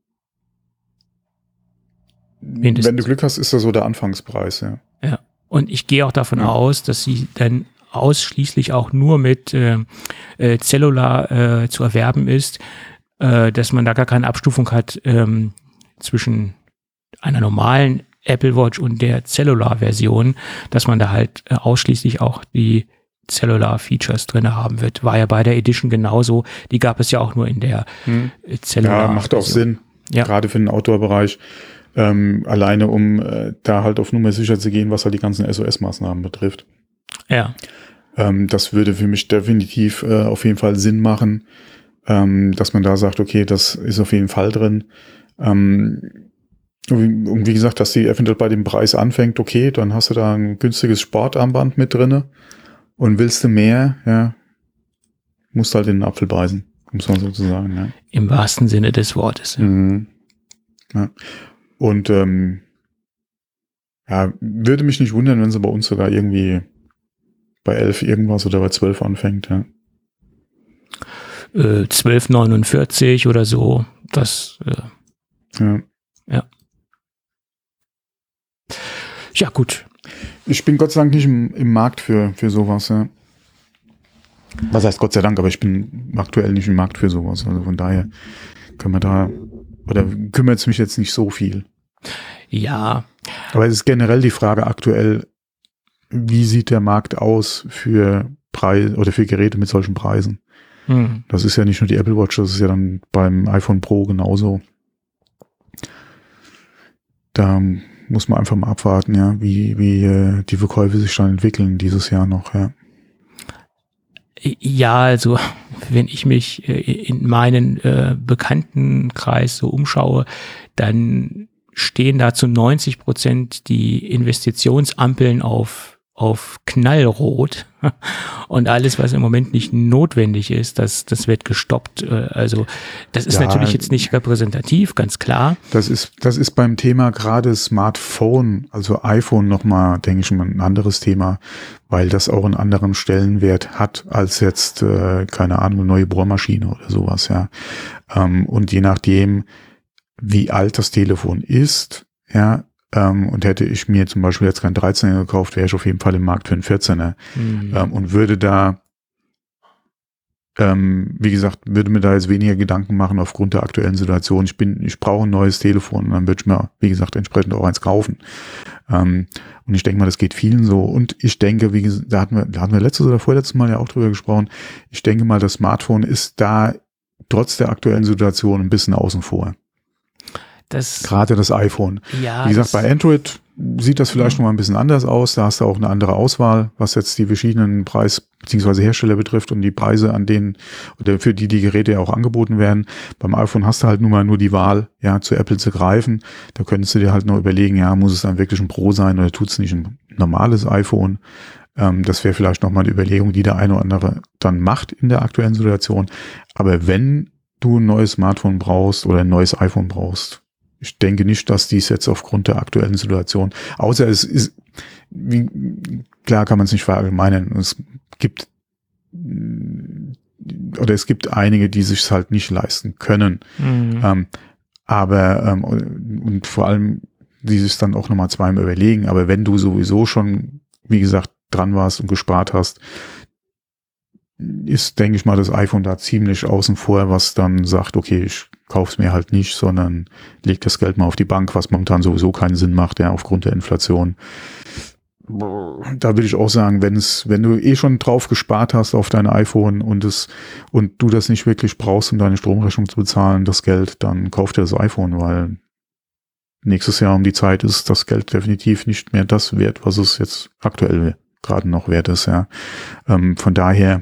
Mindestens. Wenn du Glück hast, ist das so der Anfangspreis, ja. Ja, und ich gehe auch davon aus, dass sie dann ausschließlich auch nur mit Cellular zu erwerben ist, dass man da gar keine Abstufung hat zwischen einer normalen Apple Watch und der Cellular-Version, dass man da halt ausschließlich auch die Cellular-Features drin haben wird. War ja bei der Edition genauso. Die gab es ja auch nur in der Cellular. Ja, macht auch Sinn. Ja. Gerade für den Outdoor-Bereich. Alleine, um da halt auf Nummer sicher zu gehen, was halt die ganzen SOS-Maßnahmen betrifft. Ja. Das würde für mich definitiv auf jeden Fall Sinn machen, dass man da sagt, okay, das ist auf jeden Fall drin. Und wie gesagt, dass die eventuell bei dem Preis anfängt, okay, dann hast du da ein günstiges Sportarmband mit drinne. Und willst du mehr, ja, musst halt in den Apfel beißen, um es mal so zu sagen. Ja. Im wahrsten Sinne des Wortes. Ja. Und würde mich nicht wundern, wenn sie bei uns sogar irgendwie bei 11 irgendwas oder bei 12 anfängt. Ja. 12,49 oder so. Das, ja. Ja, gut. Ich bin Gott sei Dank nicht im Markt für sowas. Ja. Was heißt Gott sei Dank, aber ich bin aktuell nicht im Markt für sowas. Also von daher kümmert es mich jetzt nicht so viel. Ja. Aber es ist generell die Frage aktuell, wie sieht der Markt aus für Preise oder für Geräte mit solchen Preisen? Das ist ja nicht nur die Apple Watch, das ist ja dann beim iPhone Pro genauso. Da muss man einfach mal abwarten, ja, wie die Verkäufe sich dann entwickeln dieses Jahr noch, ja. Ja, also wenn ich mich in meinen Bekanntenkreis so umschaue, dann stehen da zu 90% die Investitionsampeln auf Knallrot und alles, was im Moment nicht notwendig ist, das wird gestoppt. Also das ist natürlich jetzt nicht repräsentativ, ganz klar. Das ist beim Thema gerade Smartphone, also iPhone nochmal, denke ich mal, ein anderes Thema, weil das auch einen anderen Stellenwert hat als jetzt, keine Ahnung, eine neue Bohrmaschine oder sowas, ja. Und je nachdem, wie alt das Telefon ist, ja, und hätte ich mir zum Beispiel jetzt kein 13er gekauft, wäre ich auf jeden Fall im Markt für einen 14er. Und würde da, wie gesagt, würde mir da jetzt weniger Gedanken machen aufgrund der aktuellen Situation. Ich brauche ein neues Telefon und dann würde ich mir, wie gesagt, entsprechend auch eins kaufen. Und ich denke mal, das geht vielen so. Und ich denke, wie gesagt, da hatten wir letztes oder vorletztes Mal ja auch drüber gesprochen. Ich denke mal, das Smartphone ist da trotz der aktuellen Situation ein bisschen außen vor. Gerade das iPhone. Ja, wie gesagt, bei Android sieht das vielleicht noch mal ein bisschen anders aus. Da hast du auch eine andere Auswahl, was jetzt die verschiedenen Preis- bzw. Hersteller betrifft und die Preise, an denen oder für die Geräte ja auch angeboten werden. Beim iPhone hast du halt nur die Wahl, ja, zu Apple zu greifen. Da könntest du dir halt noch überlegen, ja, muss es dann wirklich ein Pro sein oder tut es nicht ein normales iPhone? Das wäre vielleicht noch mal eine Überlegung, die der eine oder andere dann macht in der aktuellen Situation. Aber wenn du ein neues Smartphone brauchst oder ein neues iPhone brauchst, ich denke nicht, dass dies jetzt aufgrund der aktuellen Situation, außer es ist, klar kann man es nicht verallgemeinern. Es gibt einige, die sich es halt nicht leisten können. Aber und vor allem, die sich dann auch nochmal zweimal überlegen. Aber wenn du sowieso schon, wie gesagt, dran warst und gespart hast, ist, denke ich mal, das iPhone da ziemlich außen vor, was dann sagt, okay, ich kauf's mir halt nicht, sondern leg das Geld mal auf die Bank, was momentan sowieso keinen Sinn macht, ja, aufgrund der Inflation. Da würde ich auch sagen, wenn du eh schon drauf gespart hast auf dein iPhone und du das nicht wirklich brauchst, um deine Stromrechnung zu bezahlen, das Geld, dann kauf dir das iPhone, weil nächstes Jahr um die Zeit ist das Geld definitiv nicht mehr das wert, was es jetzt aktuell gerade noch wert ist, ja. Von daher,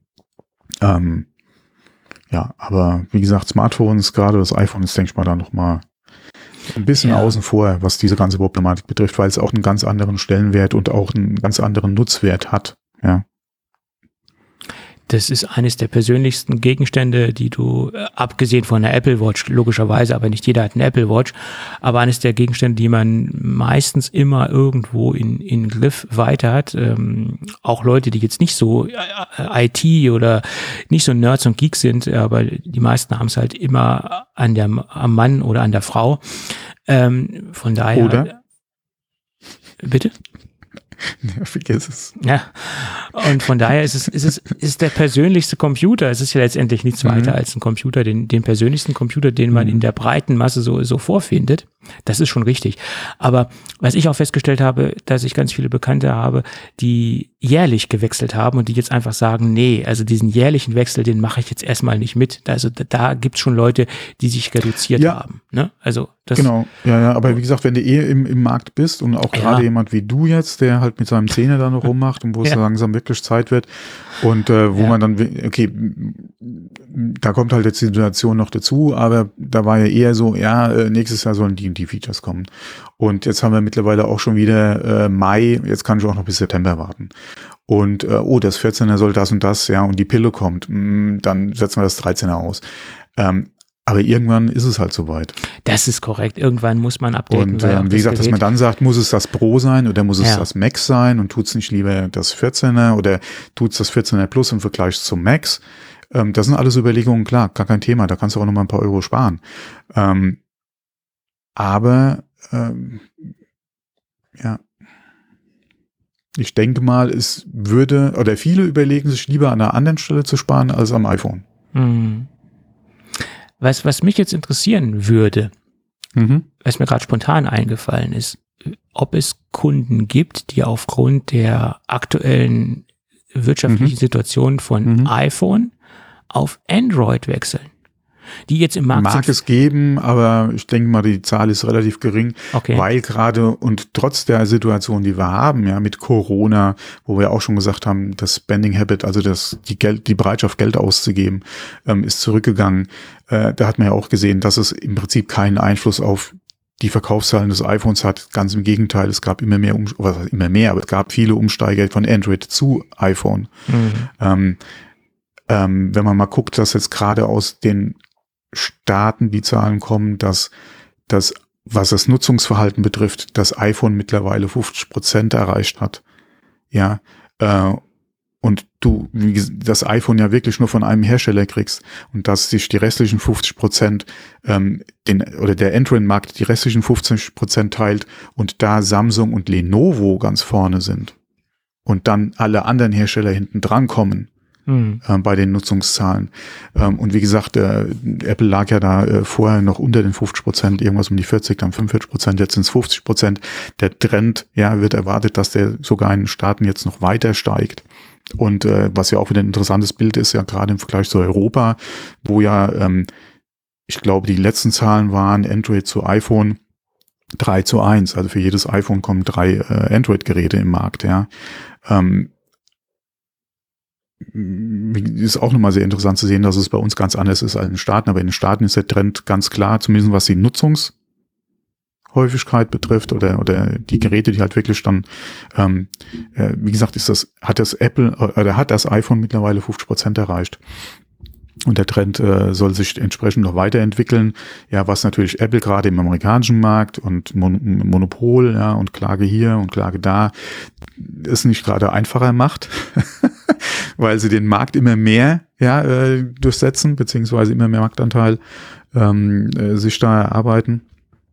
ja, aber wie gesagt, Smartphones, gerade das iPhone ist, denke ich mal, da nochmal ein bisschen außen vor, was diese ganze Problematik betrifft, weil es auch einen ganz anderen Stellenwert und auch einen ganz anderen Nutzwert hat, ja. Das ist eines der persönlichsten Gegenstände, die du, abgesehen von der Apple Watch, logischerweise, aber nicht jeder hat eine Apple Watch, aber eines der Gegenstände, die man meistens immer irgendwo in Griff weiter hat. Auch Leute, die jetzt nicht so IT oder nicht so Nerds und Geeks sind, aber die meisten haben es halt immer am Mann oder an der Frau. Von daher. Oder? Bitte? Ja, vergiss es. Ja, und von daher ist der persönlichste Computer, es ist ja letztendlich nichts weiter als ein Computer, den persönlichsten Computer, den man in der breiten Masse so vorfindet. Das ist schon richtig. Aber was ich auch festgestellt habe, dass ich ganz viele Bekannte habe, die jährlich gewechselt haben und die jetzt einfach sagen, nee, also diesen jährlichen Wechsel, den mache ich jetzt erstmal nicht mit. Also da gibt's schon Leute, die sich reduziert haben. Ne? Also das, genau, ja, aber wie gesagt, wenn du im Markt bist und auch gerade jemand wie du jetzt, der halt mit seinem Zehner da noch rummacht und wo es langsam wirklich Zeit wird und wo man dann, okay, da kommt halt jetzt die Situation noch dazu, aber da war ja eher so, nächstes Jahr sollen die Features kommen. Und jetzt haben wir mittlerweile auch schon wieder Mai, jetzt kann ich auch noch bis September warten. Und das 14er soll das und das, ja, und die Pille kommt, dann setzen wir das 13er aus. Aber irgendwann ist es halt soweit. Das ist korrekt. Irgendwann muss man updaten. Und wie gesagt, dass man dann sagt, muss es das Pro sein oder muss es das Max sein und tut's nicht lieber das 14er oder tut's das 14er Plus im Vergleich zum Max. Das sind alles Überlegungen, klar, gar kein Thema. Da kannst du auch noch mal ein paar Euro sparen. Aber ich denke mal, es würde, oder viele überlegen sich lieber an einer anderen Stelle zu sparen als am iPhone. Mhm. Was mich jetzt interessieren würde, was mir gerade spontan eingefallen ist, ob es Kunden gibt, die aufgrund der aktuellen wirtschaftlichen Situation von iPhone auf Android wechseln, die jetzt im Markt mag es geben, aber ich denke mal, die Zahl ist relativ gering, weil gerade und trotz der Situation, die wir haben, ja, mit Corona, wo wir auch schon gesagt haben, das Spending Habit, also die Bereitschaft, Geld auszugeben, ist zurückgegangen. Da hat man ja auch gesehen, dass es im Prinzip keinen Einfluss auf die Verkaufszahlen des iPhones hat. Ganz im Gegenteil, es gab aber es gab viele Umsteiger von Android zu iPhone. Wenn man mal guckt, dass jetzt gerade aus den Staaten die Zahlen kommen, dass was das Nutzungsverhalten betrifft, das iPhone mittlerweile 50% erreicht hat. Ja, und du das iPhone ja wirklich nur von einem Hersteller kriegst und dass sich die restlichen 50% der Android-Markt die restlichen 50% teilt und da Samsung und Lenovo ganz vorne sind und dann alle anderen Hersteller hinten dran kommen. Bei den Nutzungszahlen. Und wie gesagt, Apple lag ja da vorher noch unter den 50%, irgendwas um die 40, dann 45%, jetzt sind es 50%. Der Trend, wird erwartet, dass der sogar in den Staaten jetzt noch weiter steigt. Und was ja auch wieder ein interessantes Bild ist, ja gerade im Vergleich zu Europa, wo ja, ich glaube, die letzten Zahlen waren Android zu iPhone 3:1. Also für jedes iPhone kommen 3 Android-Geräte im Markt, ja. Ist auch nochmal sehr interessant zu sehen, dass es bei uns ganz anders ist als in den Staaten, aber in den Staaten ist der Trend ganz klar, zumindest was die Nutzungshäufigkeit betrifft oder die Geräte, die halt wirklich dann, wie gesagt, hat das iPhone mittlerweile 50% erreicht. Und der Trend soll sich entsprechend noch weiterentwickeln, ja, was natürlich Apple gerade im amerikanischen Markt und Monopol, ja, und Klage hier und Klage da, es nicht gerade einfacher macht, weil sie den Markt immer mehr durchsetzen, beziehungsweise immer mehr Marktanteil sich da erarbeiten.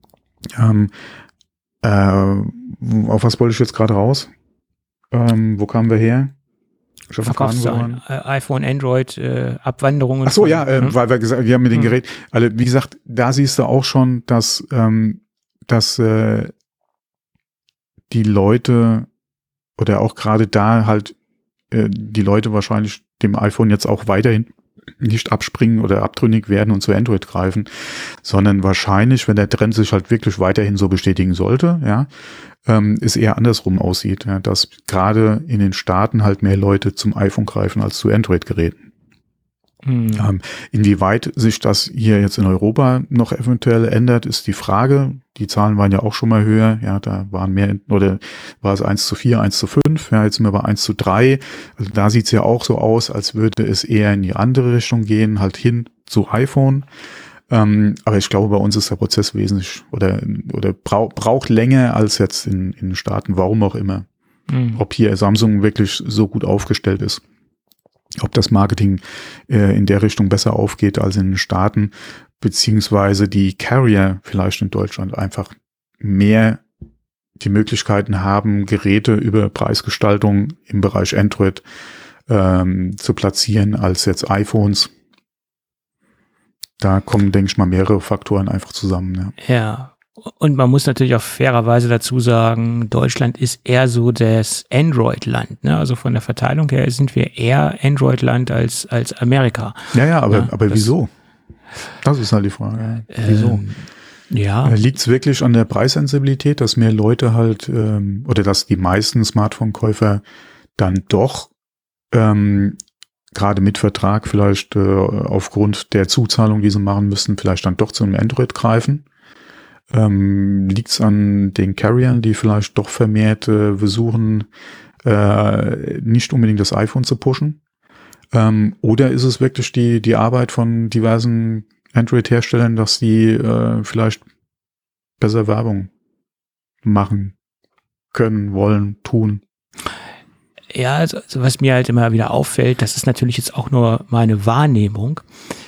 Auf was wollte ich jetzt gerade raus? Wo kamen wir her? Verkaufszahlen, iPhone, Android, Abwanderungen. Ach so, weil wir haben mit den Geräten, also wie gesagt, da siehst du auch schon, dass die Leute oder auch gerade da halt die Leute wahrscheinlich dem iPhone jetzt auch weiterhin nicht abspringen oder abtrünnig werden und zu Android greifen, sondern wahrscheinlich, wenn der Trend sich halt wirklich weiterhin so bestätigen sollte, ja, es eher andersrum aussieht, ja, dass gerade in den Staaten halt mehr Leute zum iPhone greifen als zu Android-Geräten. Inwieweit sich das hier jetzt in Europa noch eventuell ändert, ist die Frage. Die Zahlen waren ja auch schon mal höher. Ja, da waren mehr, oder war es 1:4, 1:5. Ja, jetzt sind wir bei 1:3. Also da sieht es ja auch so aus, als würde es eher in die andere Richtung gehen, halt hin zu iPhone. Aber ich glaube, bei uns ist der Prozess wesentlich oder braucht länger als jetzt in den Staaten, warum auch immer. Ob hier Samsung wirklich so gut aufgestellt ist. Ob das Marketing in der Richtung besser aufgeht als in den Staaten, beziehungsweise die Carrier vielleicht in Deutschland einfach mehr die Möglichkeiten haben, Geräte über Preisgestaltung im Bereich Android zu platzieren als jetzt iPhones. Da kommen, denke ich mal, mehrere Faktoren einfach zusammen. Ja. Und man muss natürlich auch fairerweise dazu sagen, Deutschland ist eher so das Android-Land. Ne? Also von der Verteilung her sind wir eher Android-Land als Amerika. Ja, aber wieso? Das ist halt die Frage. Wieso? Ja. Liegt es wirklich an der Preissensibilität, dass mehr Leute halt, oder dass die meisten Smartphone-Käufer dann doch gerade mit Vertrag vielleicht aufgrund der Zuzahlung, die sie machen müssen, vielleicht dann doch zu einem Android greifen? Liegt es an den Carriern, die vielleicht doch vermehrt versuchen, nicht unbedingt das iPhone zu pushen? Oder ist es wirklich die Arbeit von diversen Android-Herstellern, dass die vielleicht besser Werbung machen können, wollen, tun? Ja, also was mir halt immer wieder auffällt, das ist natürlich jetzt auch nur meine Wahrnehmung.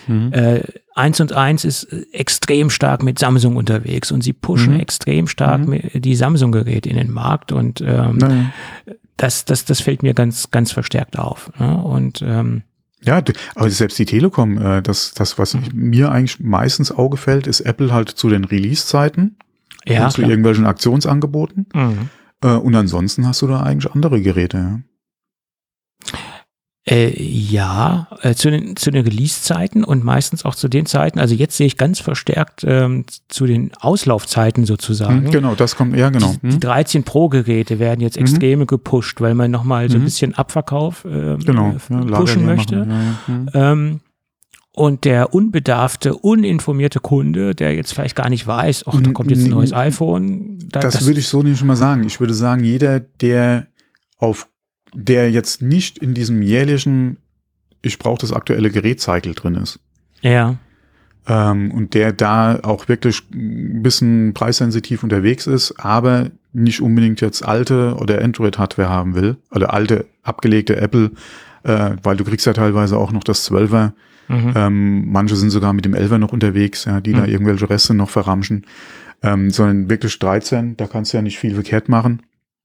1&1 ist extrem stark mit Samsung unterwegs und sie pushen extrem stark die Samsung-Geräte in den Markt und das fällt mir ganz, ganz verstärkt auf. Ne? Und ja, aber selbst die Telekom, das was mir eigentlich meistens Auge fällt, ist Apple halt zu den Release-Zeiten und zu irgendwelchen Aktionsangeboten. Und ansonsten hast du da eigentlich andere Geräte, ja. Zu den Release-Zeiten und meistens auch zu den Zeiten, also jetzt sehe ich ganz verstärkt zu den Auslaufzeiten sozusagen. Genau, das kommt, ja genau. Die 13 Pro-Geräte werden jetzt extrem gepusht, weil man nochmal so ein bisschen Abverkauf pushen möchte. Und der unbedarfte, uninformierte Kunde, der jetzt vielleicht gar nicht weiß, da kommt jetzt ein neues iPhone. Das würde ich so nicht mal sagen. Ich würde sagen, jeder, der jetzt nicht in diesem jährlichen, ich brauche das aktuelle Gerät-Cycle drin ist. Ja. Und der da auch wirklich ein bisschen preissensitiv unterwegs ist, aber nicht unbedingt jetzt alte oder Android-Hardware haben will, oder alte, abgelegte Apple, weil du kriegst ja teilweise auch noch das 12er. Manche sind sogar mit dem 11er noch unterwegs, ja, die da irgendwelche Reste noch verramschen, sondern wirklich 13, da kannst du ja nicht viel verkehrt machen.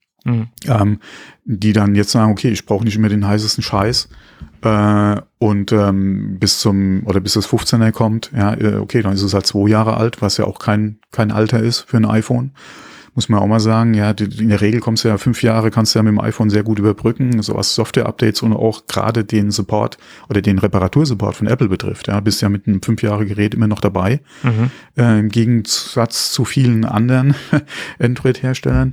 Die dann jetzt sagen, okay, ich brauche nicht mehr den heißesten Scheiß und bis das 15er kommt, ja, okay, dann ist es halt 2 Jahre alt, was ja auch kein Alter ist für ein iPhone. Muss man auch mal sagen, ja, in der Regel kommst du ja 5 Jahre, kannst du ja mit dem iPhone sehr gut überbrücken, so was Software-Updates und auch gerade den Support oder den Reparatursupport von Apple betrifft. Ja, bist ja mit einem 5-Jahre-Gerät immer noch dabei, im Gegensatz zu vielen anderen Android-Herstellern.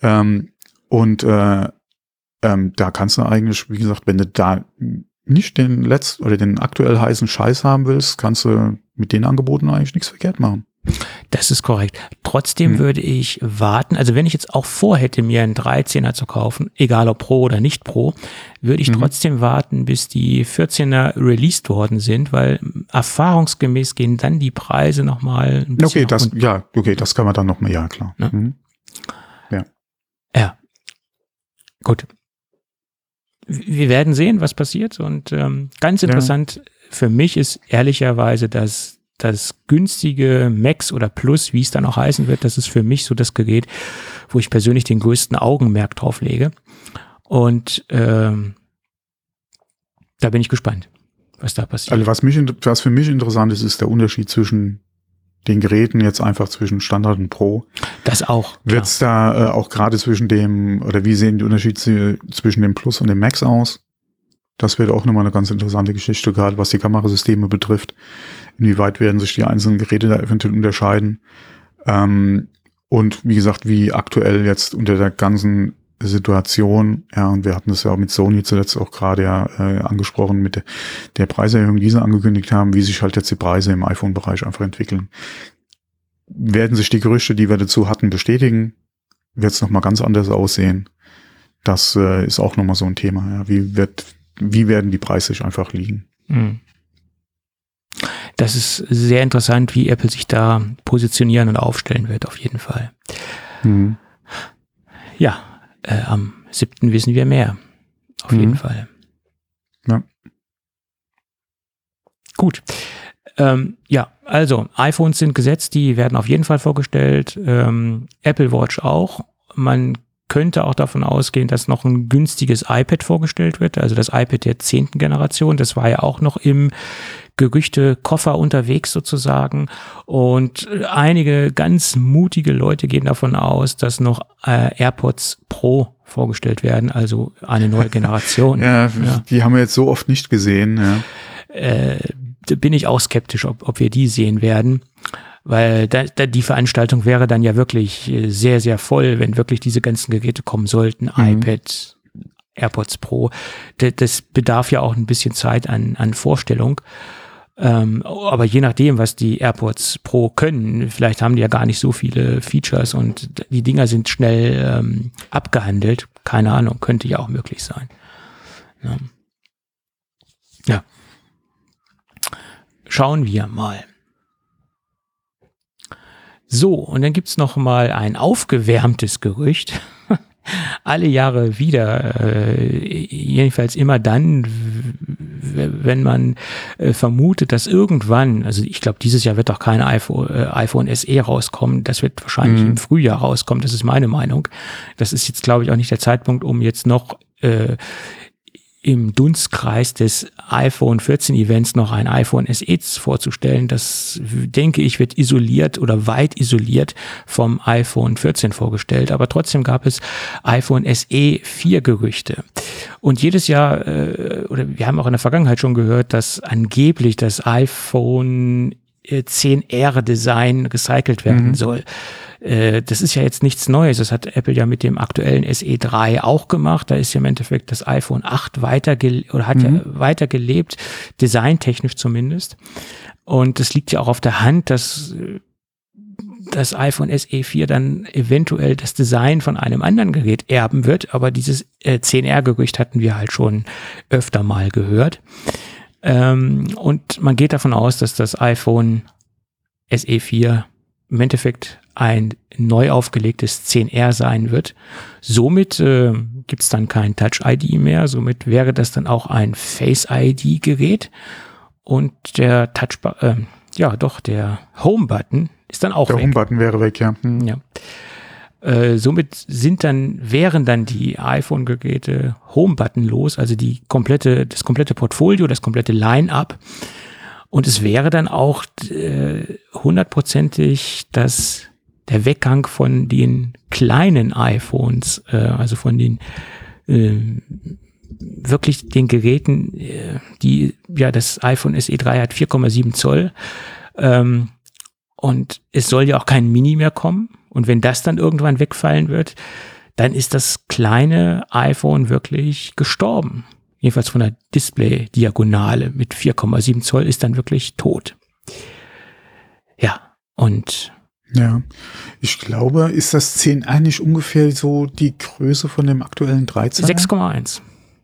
Da kannst du eigentlich, wie gesagt, wenn du da nicht den aktuell heißen Scheiß haben willst, kannst du mit den Angeboten eigentlich nichts verkehrt machen. Das ist korrekt. Trotzdem würde ich warten, also wenn ich jetzt auch vorhätte, mir einen 13er zu kaufen, egal ob Pro oder nicht Pro, würde ich trotzdem warten, bis die 14er released worden sind, weil erfahrungsgemäß gehen dann die Preise nochmal ein bisschen das kann man dann nochmal, ja klar. Ne? Ja. Gut. Wir werden sehen, was passiert und ganz interessant für mich ist ehrlicherweise, dass das günstige Max oder Plus, wie es dann auch heißen wird, das ist für mich so das Gerät, wo ich persönlich den größten Augenmerk drauf lege. Und da bin ich gespannt, was da passiert. Also was für mich interessant ist, ist der Unterschied zwischen den Geräten jetzt einfach zwischen Standard und Pro. Das auch. Wird es da auch gerade zwischen dem, oder wie sehen die Unterschiede zwischen dem Plus und dem Max aus? Das wird auch nochmal eine ganz interessante Geschichte, gerade was die Kamerasysteme betrifft. Inwieweit werden sich die einzelnen Geräte da eventuell unterscheiden? Und wie gesagt, wie aktuell jetzt unter der ganzen Situation, ja, und wir hatten das ja auch mit Sony zuletzt auch gerade angesprochen, mit der Preiserhöhung, die sie angekündigt haben, wie sich halt jetzt die Preise im iPhone-Bereich einfach entwickeln. Werden sich die Gerüchte, die wir dazu hatten, bestätigen? Wird es nochmal ganz anders aussehen? Das ist auch nochmal so ein Thema. Ja. Wie werden die Preise sich einfach liegen? Das ist sehr interessant, wie Apple sich da positionieren und aufstellen wird, auf jeden Fall. Ja, am 7. wissen wir mehr. Auf jeden Fall. Ja. Gut. Ja, also iPhones sind gesetzt, die werden auf jeden Fall vorgestellt. Apple Watch auch. Man könnte auch davon ausgehen, dass noch ein günstiges iPad vorgestellt wird, also das iPad der 10. Generation. Das war ja auch noch im Gerüchtekoffer unterwegs sozusagen. Und einige ganz mutige Leute gehen davon aus, dass noch AirPods Pro vorgestellt werden, also eine neue Generation. Ja, die haben wir jetzt so oft nicht gesehen. Ja. Da bin ich auch skeptisch, ob wir die sehen werden. Weil die Veranstaltung wäre dann ja wirklich sehr, sehr voll, wenn wirklich diese ganzen Geräte kommen sollten. iPad, AirPods Pro. Das bedarf ja auch ein bisschen Zeit an Vorstellung. Aber je nachdem, was die AirPods Pro können, vielleicht haben die ja gar nicht so viele Features und die Dinger sind schnell abgehandelt. Keine Ahnung, könnte ja auch möglich sein. Ja. Schauen wir mal. So, und dann gibt's noch mal ein aufgewärmtes Gerücht. Alle Jahre wieder, jedenfalls immer dann, wenn man vermutet, dass irgendwann, also ich glaube, dieses Jahr wird doch kein iPhone SE rauskommen, das wird wahrscheinlich im Frühjahr rauskommen, das ist meine Meinung. Das ist jetzt, glaube ich, auch nicht der Zeitpunkt, um jetzt noch im Dunstkreis des iPhone 14 Events noch ein iPhone SE vorzustellen. Das, denke ich, wird isoliert oder weit isoliert vom iPhone 14 vorgestellt. Aber trotzdem gab es iPhone SE 4 Gerüchte. Und jedes Jahr, oder wir haben auch in der Vergangenheit schon gehört, dass angeblich das iPhone 10R Design recycelt werden soll. Das ist ja jetzt nichts Neues. Das hat Apple ja mit dem aktuellen SE 3 auch gemacht. Da ist ja im Endeffekt das iPhone 8 weitergelebt, designtechnisch zumindest. Und es liegt ja auch auf der Hand, dass das iPhone SE 4 dann eventuell das Design von einem anderen Gerät erben wird. Aber dieses 10R-Gerücht hatten wir halt schon öfter mal gehört. Und man geht davon aus, dass das iPhone SE 4 im Endeffekt ein neu aufgelegtes 10R sein wird. Somit gibt es dann kein Touch-ID mehr. Somit wäre das dann auch ein Face-ID-Gerät. Und der der Home-Button ist dann auch weg. Der Home-Button wäre weg, ja. Ja. Somit wären dann die iPhone-Geräte Home-Button-los, also das komplette Portfolio, das komplette Line-Up. Und es wäre dann auch hundertprozentig der Weggang von den kleinen iPhones, also von den wirklich den Geräten, das iPhone SE 3 hat 4,7 Zoll. Und es soll ja auch kein Mini mehr kommen. Und wenn das dann irgendwann wegfallen wird, dann ist das kleine iPhone wirklich gestorben. Jedenfalls von der Display-Diagonale mit 4,7 Zoll ist dann wirklich tot. Ja, und... Ja, ich glaube, ist das 10R nicht ungefähr so die Größe von dem aktuellen 13er? 6,1.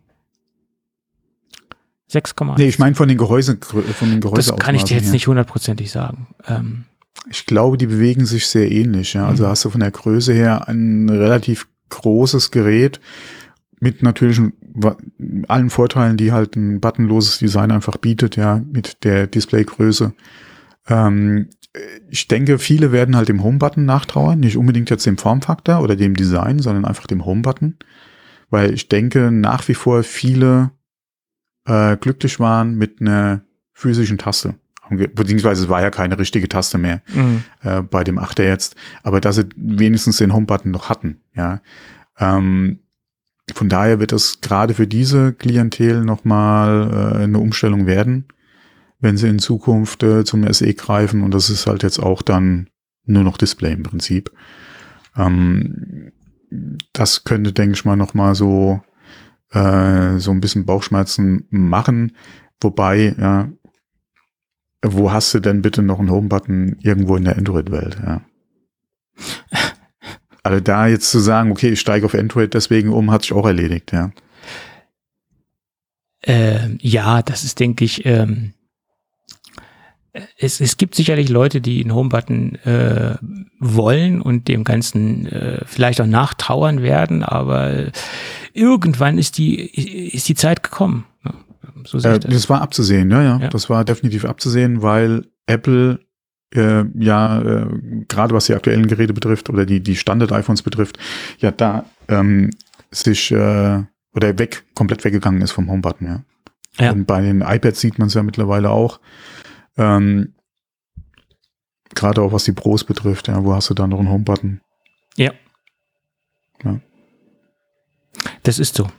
6,1. Nee, ich meine von den Gehäuse. Das kann ich dir jetzt nicht hundertprozentig sagen. Ich glaube, die bewegen sich sehr ähnlich. Ja. Also hast du von der Größe her ein relativ großes Gerät mit natürlich allen Vorteilen, die halt ein buttonloses Design einfach bietet, ja, mit der Displaygröße. Ich denke, viele werden halt dem Home-Button nachtrauern, nicht unbedingt jetzt dem Formfaktor oder dem Design, sondern einfach dem Home-Button, weil ich denke, nach wie vor viele glücklich waren mit einer physischen Taste beziehungsweise es war ja keine richtige Taste mehr bei dem 8er jetzt, aber dass sie wenigstens den Home-Button noch hatten, ja. Von daher wird es gerade für diese Klientel nochmal eine Umstellung werden, wenn sie in Zukunft zum SE greifen, und das ist halt jetzt auch dann nur noch Display im Prinzip. Das könnte, denke ich mal, nochmal so ein bisschen Bauchschmerzen machen, wobei, ja, wo hast du denn bitte noch einen Home-Button irgendwo in der Android-Welt, ja. Also da jetzt zu sagen, okay, ich steige auf Android deswegen um, hat sich auch erledigt, ja. Ja, das ist, denke ich, es gibt sicherlich Leute, die einen Home-Button wollen und dem Ganzen vielleicht auch nachtrauern werden, aber irgendwann ist die Zeit gekommen. So sehe ich das. Das war abzusehen, ja. Das war definitiv abzusehen, weil Apple gerade was die aktuellen Geräte betrifft oder die Standard-iPhones betrifft, ja da sich komplett weggegangen ist vom Home-Button, ja. Und bei den iPads sieht man es ja mittlerweile auch. Gerade auch was die Pros betrifft, ja, wo hast du da noch einen Home-Button? Ja. Das ist so.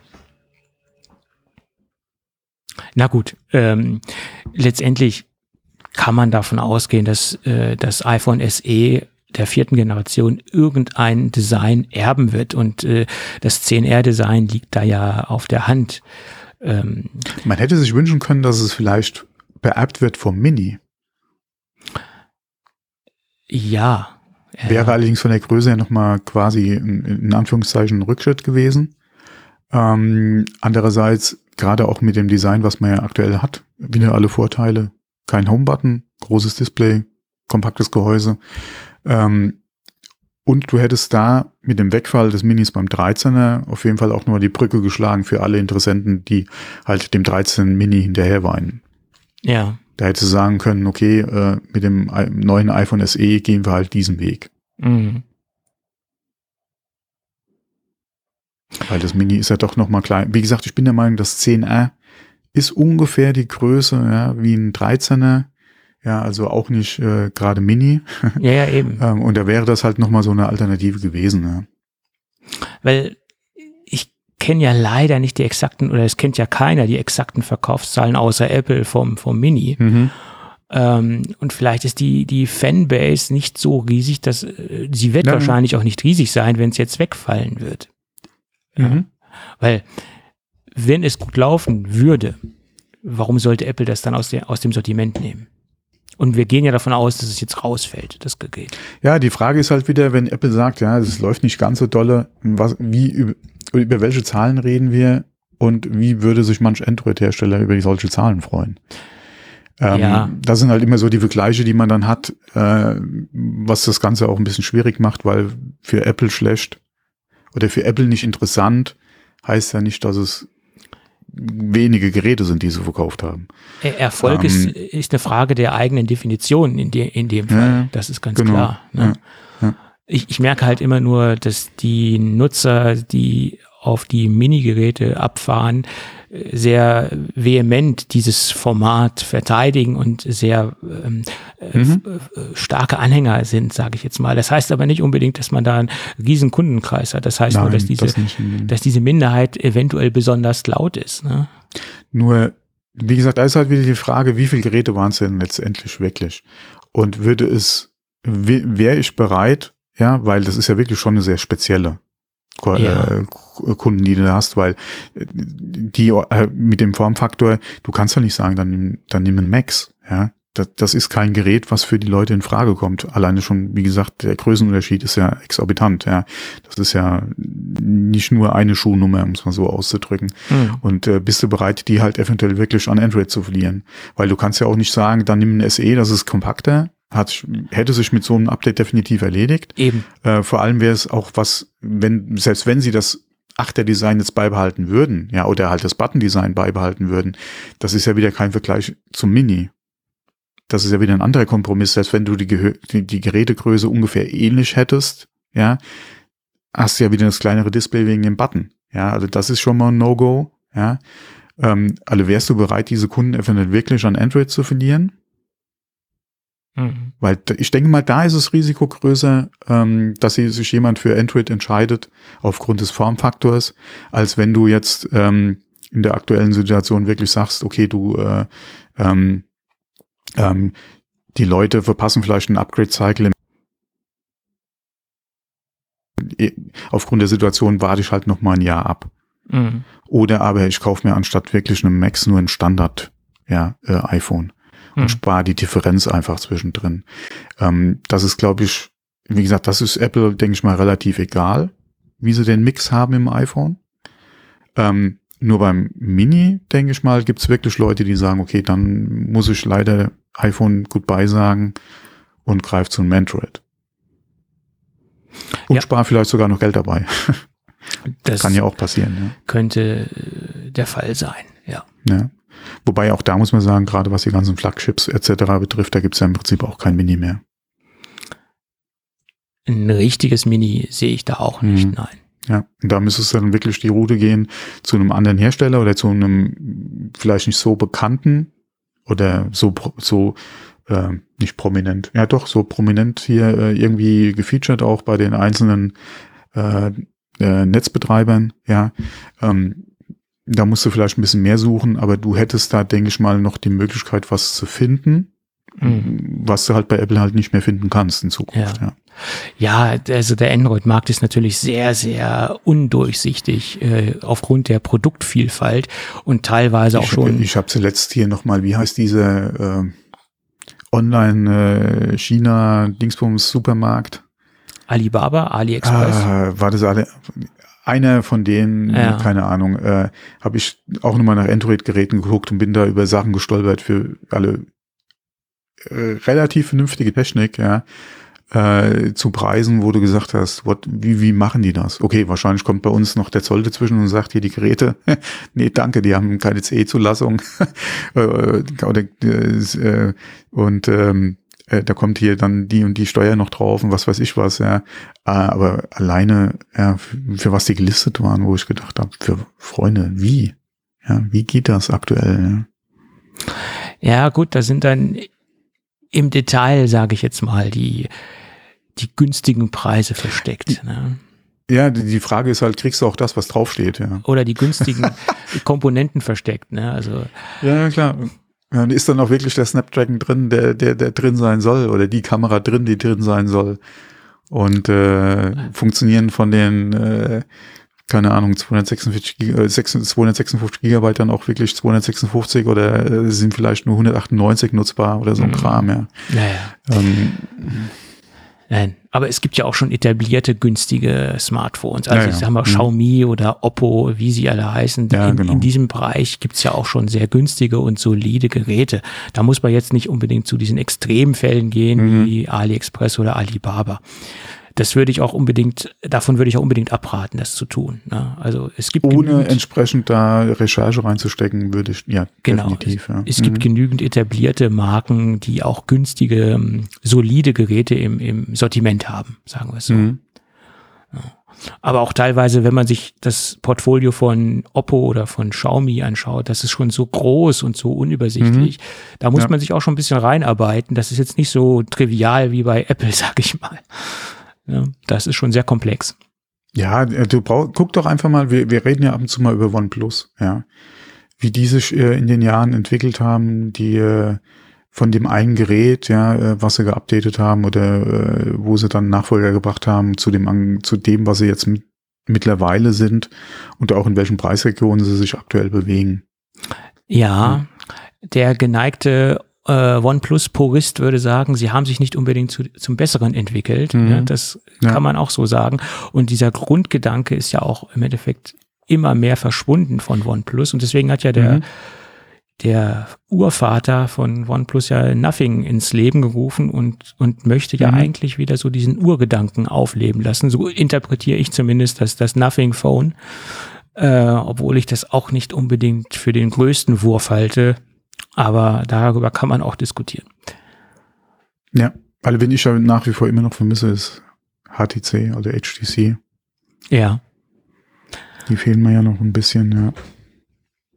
Na gut, letztendlich kann man davon ausgehen, dass das iPhone SE der 4. Generation irgendein Design erben wird, und das 10R-Design liegt da ja auf der Hand. Man hätte sich wünschen können, dass es vielleicht beerbt wird vom Mini. Ja. Wäre allerdings von der Größe her nochmal quasi in Anführungszeichen ein Rückschritt gewesen. Andererseits, gerade auch mit dem Design, was man ja aktuell hat, wieder alle Vorteile. Kein Home-Button, großes Display, kompaktes Gehäuse. Und du hättest da mit dem Wegfall des Minis beim 13er auf jeden Fall auch nochmal die Brücke geschlagen für alle Interessenten, die halt dem 13 Mini hinterher weinen. Ja. Da hättest du sagen können, okay, mit dem neuen iPhone SE gehen wir halt diesen Weg. Mhm. Weil das Mini ist ja doch nochmal klein. Wie gesagt, ich bin der Meinung, das 10R ist ungefähr die Größe, ja, wie ein 13er. Ja, also auch nicht gerade Mini. Ja, eben. Und da wäre das halt nochmal so eine Alternative gewesen. Ja. Weil ich kenne ja leider nicht die exakten, oder es kennt ja keiner die exakten Verkaufszahlen außer Apple vom Mini. Mhm. Und vielleicht ist die Fanbase nicht so riesig, dass sie wird wahrscheinlich auch nicht riesig sein, wenn es jetzt wegfallen wird. Mhm. Weil wenn es gut laufen würde, warum sollte Apple das dann aus dem Sortiment nehmen? Und wir gehen ja davon aus, dass es jetzt rausfällt, das Gerät. Ja, die Frage ist halt wieder, wenn Apple sagt, ja, es läuft nicht ganz so dolle, über welche Zahlen reden wir und wie würde sich manch Android-Hersteller über solche Zahlen freuen? Das sind halt immer so die Vergleiche, die man dann hat, was das Ganze auch ein bisschen schwierig macht, weil für Apple schlecht oder für Apple nicht interessant heißt ja nicht, dass es wenige Geräte sind, die sie verkauft haben. Erfolg ist eine Frage der eigenen Definition in dem Fall. Ja, das ist ganz klar. Ne? Ja. Ich merke halt immer nur, dass die Nutzer, die auf die Mini-Geräte abfahren, sehr vehement dieses Format verteidigen und sehr starke Anhänger sind, sage ich jetzt mal. Das heißt aber nicht unbedingt, dass man da einen riesen Kundenkreis hat. Das heißt nur, dass diese Minderheit eventuell besonders laut ist. Ne? Nur, wie gesagt, da ist halt wieder die Frage, wie viele Geräte waren es denn letztendlich wirklich? Und wäre ich bereit, ja, weil das ist ja wirklich schon eine sehr spezielle Kunden, die du hast, weil die mit dem Formfaktor, du kannst ja nicht sagen, dann nimm einen Max, ja. Das ist kein Gerät, was für die Leute in Frage kommt. Alleine schon, wie gesagt, der Größenunterschied ist ja exorbitant, ja. Das ist ja nicht nur eine Schuhnummer, um es mal so auszudrücken. Und bist du bereit, die halt eventuell wirklich an Android zu verlieren? Weil du kannst ja auch nicht sagen, dann nimm ein SE, das ist kompakter, hätte sich mit so einem Update definitiv erledigt. Eben. Vor allem wäre es auch selbst wenn sie das 8er-Design jetzt beibehalten würden, ja, oder halt das Button-Design beibehalten würden, das ist ja wieder kein Vergleich zum Mini. Das ist ja wieder ein anderer Kompromiss, selbst wenn du die Gerätegröße ungefähr ähnlich hättest, ja, hast du ja wieder das kleinere Display wegen dem Button. Ja, also das ist schon mal ein No-Go, ja. Also wärst du bereit, diese Kunden eventuell wirklich an Android zu verlieren? Weil ich denke mal, da ist das Risiko größer, dass sich jemand für Android entscheidet aufgrund des Formfaktors, als wenn du jetzt in der aktuellen Situation wirklich sagst, okay, du die Leute verpassen vielleicht einen Upgrade-Cycle. Aufgrund der Situation warte ich halt noch mal ein Jahr ab. Oder aber ich kaufe mir anstatt wirklich einem Max nur ein Standard iPhone und spare die Differenz einfach zwischendrin. Das ist, glaube ich, wie gesagt, das ist Apple, denke ich mal, relativ egal, wie sie den Mix haben im iPhone. Nur beim Mini, denke ich mal, gibt es wirklich Leute, die sagen, okay, dann muss ich leider iPhone Goodbye sagen und greife zu einem Android. Und spare vielleicht sogar noch Geld dabei. Das kann ja auch passieren. Ja. Könnte der Fall sein, ja. Wobei auch da muss man sagen, gerade was die ganzen Flagships etc. betrifft, da gibt es ja im Prinzip auch kein Mini mehr. Ein richtiges Mini sehe ich da auch nicht, nein. Ja, und da müsste es dann wirklich die Route gehen zu einem anderen Hersteller oder zu einem vielleicht nicht so bekannten oder so nicht prominent, ja doch, so prominent hier irgendwie gefeatured auch bei den einzelnen Netzbetreibern, ja. Da musst du vielleicht ein bisschen mehr suchen, aber du hättest da, denke ich mal, noch die Möglichkeit, was zu finden, was du halt bei Apple halt nicht mehr finden kannst in Zukunft, Ja, also der Android-Markt ist natürlich sehr, sehr undurchsichtig aufgrund der Produktvielfalt und teilweise auch schon. Ich habe zuletzt hier nochmal, wie heißt diese Online-China-Dingsbums-Supermarkt? Alibaba, AliExpress. War das einer von denen, keine Ahnung, habe ich auch nochmal nach Android-Geräten geguckt und bin da über Sachen gestolpert für alle relativ vernünftige Technik, zu Preisen, wo du gesagt hast, wie machen die das? Okay, wahrscheinlich kommt bei uns noch der Zoll dazwischen und sagt hier die Geräte, nee, danke, die haben keine CE-Zulassung. Da kommt hier dann die und die Steuer noch drauf und was weiß ich was, aber alleine, für was die gelistet waren, wo ich gedacht habe, für Freunde, wie? Ja, wie geht das aktuell? Ja, gut, da sind dann im Detail, sage ich jetzt mal, die günstigen Preise versteckt. Ne? Ja, die Frage ist halt, kriegst du auch das, was draufsteht? Ja. Oder die günstigen Komponenten versteckt. Ne? Also ja, klar. Ja, ist dann auch wirklich der Snapdragon drin, der drin sein soll, oder die Kamera drin, die drin sein soll. Und funktionieren von den keine Ahnung, 256 Gigabyte dann auch wirklich 256 oder sind vielleicht nur 198 nutzbar oder so ein Kram, ja. Nein, aber es gibt ja auch schon etablierte günstige Smartphones. Also ich sag mal Xiaomi oder Oppo, wie sie alle heißen. In diesem Bereich gibt's ja auch schon sehr günstige und solide Geräte. Da muss man jetzt nicht unbedingt zu diesen Extremfällen gehen, wie AliExpress oder Alibaba. Davon würde ich auch unbedingt abraten, das zu tun. Ne? Also es gibt ohne entsprechend da Recherche reinzustecken, würde ich, definitiv. Es gibt genügend etablierte Marken, die auch günstige, solide Geräte im Sortiment haben, sagen wir es so. Ja. Aber auch teilweise, wenn man sich das Portfolio von Oppo oder von Xiaomi anschaut, das ist schon so groß und so unübersichtlich. Da muss man sich auch schon ein bisschen reinarbeiten. Das ist jetzt nicht so trivial wie bei Apple, sag ich mal. Ja, das ist schon sehr komplex. Ja, guck doch einfach mal, wir reden ja ab und zu mal über OnePlus, wie die sich in den Jahren entwickelt haben, die von dem einen Gerät, was sie geupdatet haben oder wo sie dann Nachfolger gebracht haben, zu dem, was sie jetzt mittlerweile sind und auch in welchen Preisregionen sie sich aktuell bewegen. Ja, der geneigte OnePlus-Purist würde sagen, sie haben sich nicht unbedingt zum Besseren entwickelt. Ja, das kann man auch so sagen. Und dieser Grundgedanke ist ja auch im Endeffekt immer mehr verschwunden von OnePlus. Und deswegen hat ja der Urvater von OnePlus ja Nothing ins Leben gerufen und möchte ja eigentlich wieder so diesen Urgedanken aufleben lassen. So interpretiere ich zumindest das Nothing Phone, obwohl ich das auch nicht unbedingt für den größten Wurf halte. Aber darüber kann man auch diskutieren. Ja, also wenn ich ja nach wie vor immer noch vermisse, ist HTC oder HTC. Ja. Die fehlen mir ja noch ein bisschen,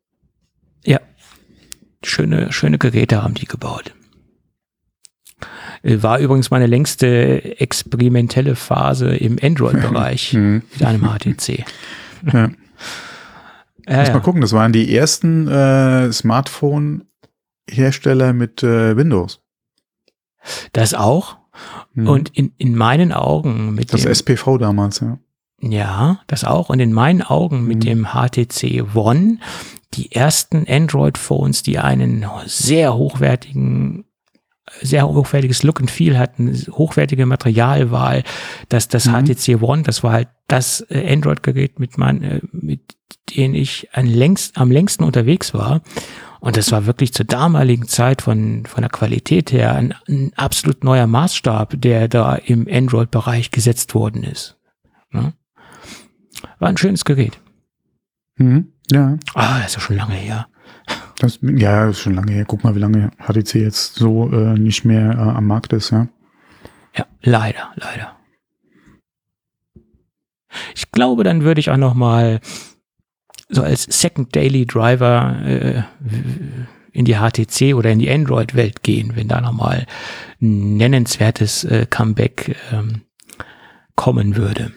Ja. Schöne Geräte haben die gebaut. War übrigens meine längste experimentelle Phase im Android-Bereich mit einem HTC. Ja. Muss mal gucken, das waren die ersten Smartphone-Hersteller mit Windows. Das auch. Und in meinen Augen mit das SPV damals, ja. Ja, das auch. Und in meinen Augen mit dem HTC One die ersten Android-Phones, die einen sehr hochwertiges Look and Feel hatten, hochwertige Materialwahl, das HTC One, das war halt das Android-Gerät, mit dem ich am längsten unterwegs war. Und das war wirklich zur damaligen Zeit von der Qualität her ein absolut neuer Maßstab, der da im Android-Bereich gesetzt worden ist. Ne? War ein schönes Gerät. Ja. Das ist ja schon lange her. Das ist schon lange her. Guck mal, wie lange HTC jetzt so nicht mehr am Markt ist, ja. Ja, leider. Ich glaube, dann würde ich auch noch mal so als Second Daily Driver in die HTC oder in die Android-Welt gehen, wenn da noch mal ein nennenswertes Comeback kommen würde.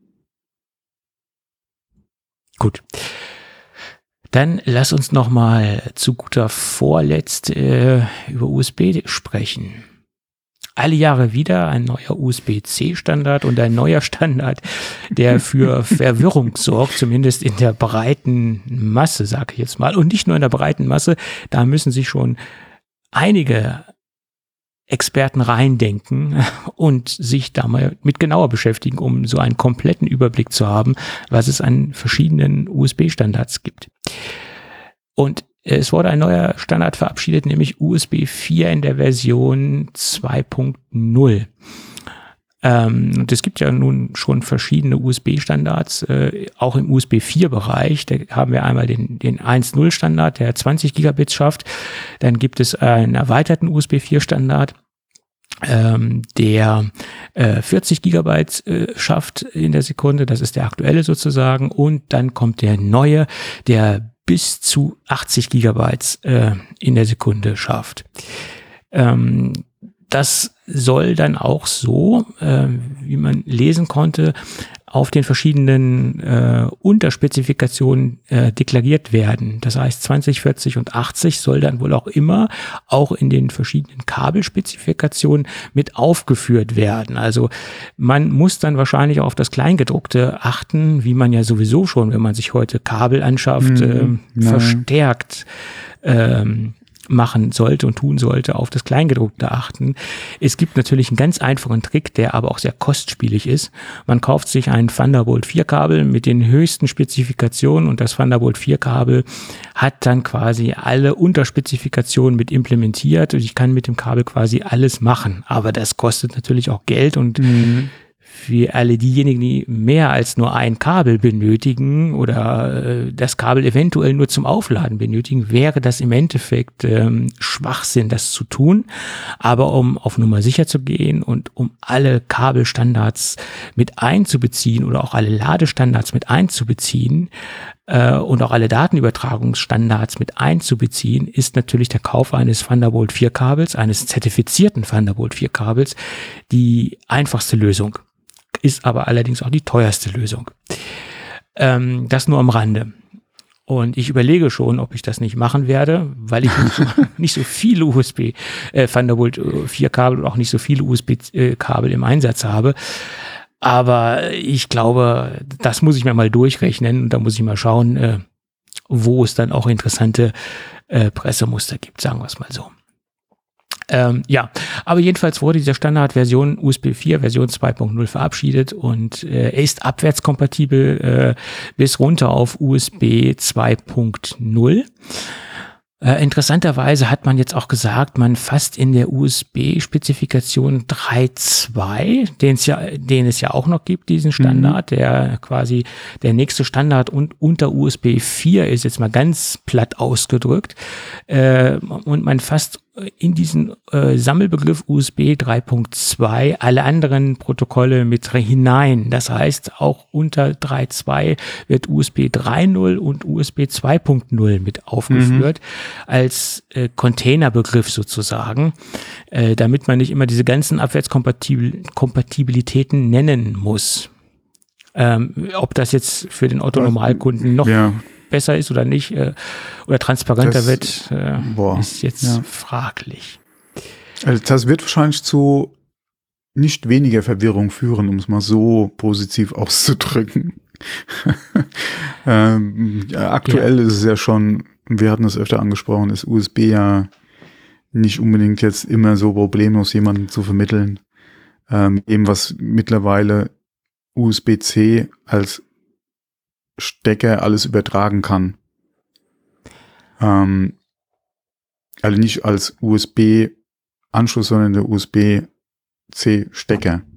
Gut. Dann lass uns noch mal zu guter Vorletzt über USB sprechen. Alle Jahre wieder ein neuer USB-C-Standard und ein neuer Standard, der für Verwirrung sorgt, zumindest in der breiten Masse, sage ich jetzt mal. Und nicht nur in der breiten Masse, da müssen sich schon einige Experten reindenken und sich da mal mit genauer beschäftigen, um so einen kompletten Überblick zu haben, was es an verschiedenen USB-Standards gibt. Und es wurde ein neuer Standard verabschiedet, nämlich USB 4 in der Version 2.0. Und es gibt ja nun schon verschiedene USB-Standards, auch im USB 4-Bereich. Da haben wir einmal den 1.0 Standard, der 20 Gigabits schafft. Dann gibt es einen erweiterten USB 4 Standard, der 40 Gigabyte schafft in der Sekunde. Das ist der aktuelle sozusagen. Und dann kommt der neue, der bis zu 80 Gigabyte in der Sekunde schafft. Das soll dann auch so, wie man lesen konnte, auf den verschiedenen Unterspezifikationen deklariert werden. Das heißt 20, 40 und 80 soll dann wohl auch immer auch in den verschiedenen Kabelspezifikationen mit aufgeführt werden. Also man muss dann wahrscheinlich auf das Kleingedruckte achten, wie man ja sowieso schon, wenn man sich heute Kabel anschafft, verstärkt machen sollte und tun sollte, auf das Kleingedruckte achten. Es gibt natürlich einen ganz einfachen Trick, der aber auch sehr kostspielig ist. Man kauft sich ein Thunderbolt 4 Kabel mit den höchsten Spezifikationen und das Thunderbolt 4 Kabel hat dann quasi alle Unterspezifikationen mit implementiert und ich kann mit dem Kabel quasi alles machen. Aber das kostet natürlich auch Geld und für alle diejenigen, die mehr als nur ein Kabel benötigen oder das Kabel eventuell nur zum Aufladen benötigen, wäre das im Endeffekt Schwachsinn, das zu tun. Aber um auf Nummer sicher zu gehen und um alle Kabelstandards mit einzubeziehen oder auch alle Ladestandards mit einzubeziehen und auch alle Datenübertragungsstandards mit einzubeziehen, ist natürlich der Kauf eines Thunderbolt 4 Kabels, eines zertifizierten Thunderbolt 4 Kabels, die einfachste Lösung. Ist aber allerdings auch die teuerste Lösung. Das nur am Rande. Und ich überlege schon, ob ich das nicht machen werde, weil ich nicht so viele Thunderbolt 4 Kabel und auch nicht so viele USB-Kabel im Einsatz habe. Aber ich glaube, das muss ich mir mal durchrechnen und da muss ich mal schauen, wo es dann auch interessante Pressemuster gibt, sagen wir es mal so. Ja, aber jedenfalls wurde dieser Standardversion USB 4 Version 2.0 verabschiedet und er ist abwärtskompatibel bis runter auf USB 2.0. Interessanterweise hat man jetzt auch gesagt, man fasst in der USB-Spezifikation 3.2, den es ja auch noch gibt, diesen Standard, der quasi der nächste Standard und unter USB 4 ist, jetzt mal ganz platt ausgedrückt. Und man fasst in diesen Sammelbegriff USB 3.2 alle anderen Protokolle mit hinein. Das heißt, auch unter 3.2 wird USB 3.0 und USB 2.0 mit aufgeführt als Containerbegriff sozusagen, damit man nicht immer diese ganzen Abwärtskompatibilitäten nennen muss. Ob das jetzt für den Otto-Normalkunden noch besser ist oder nicht, oder transparenter wird, ist jetzt fraglich. Also das wird wahrscheinlich zu nicht weniger Verwirrung führen, um es mal so positiv auszudrücken. Aktuell ist es ja schon, wir hatten es öfter angesprochen, ist USB ja nicht unbedingt jetzt immer so problemlos jemanden zu vermitteln. Eben was mittlerweile USB-C als Stecker alles übertragen kann. Also nicht als USB-Anschluss, sondern der USB-C-Stecker.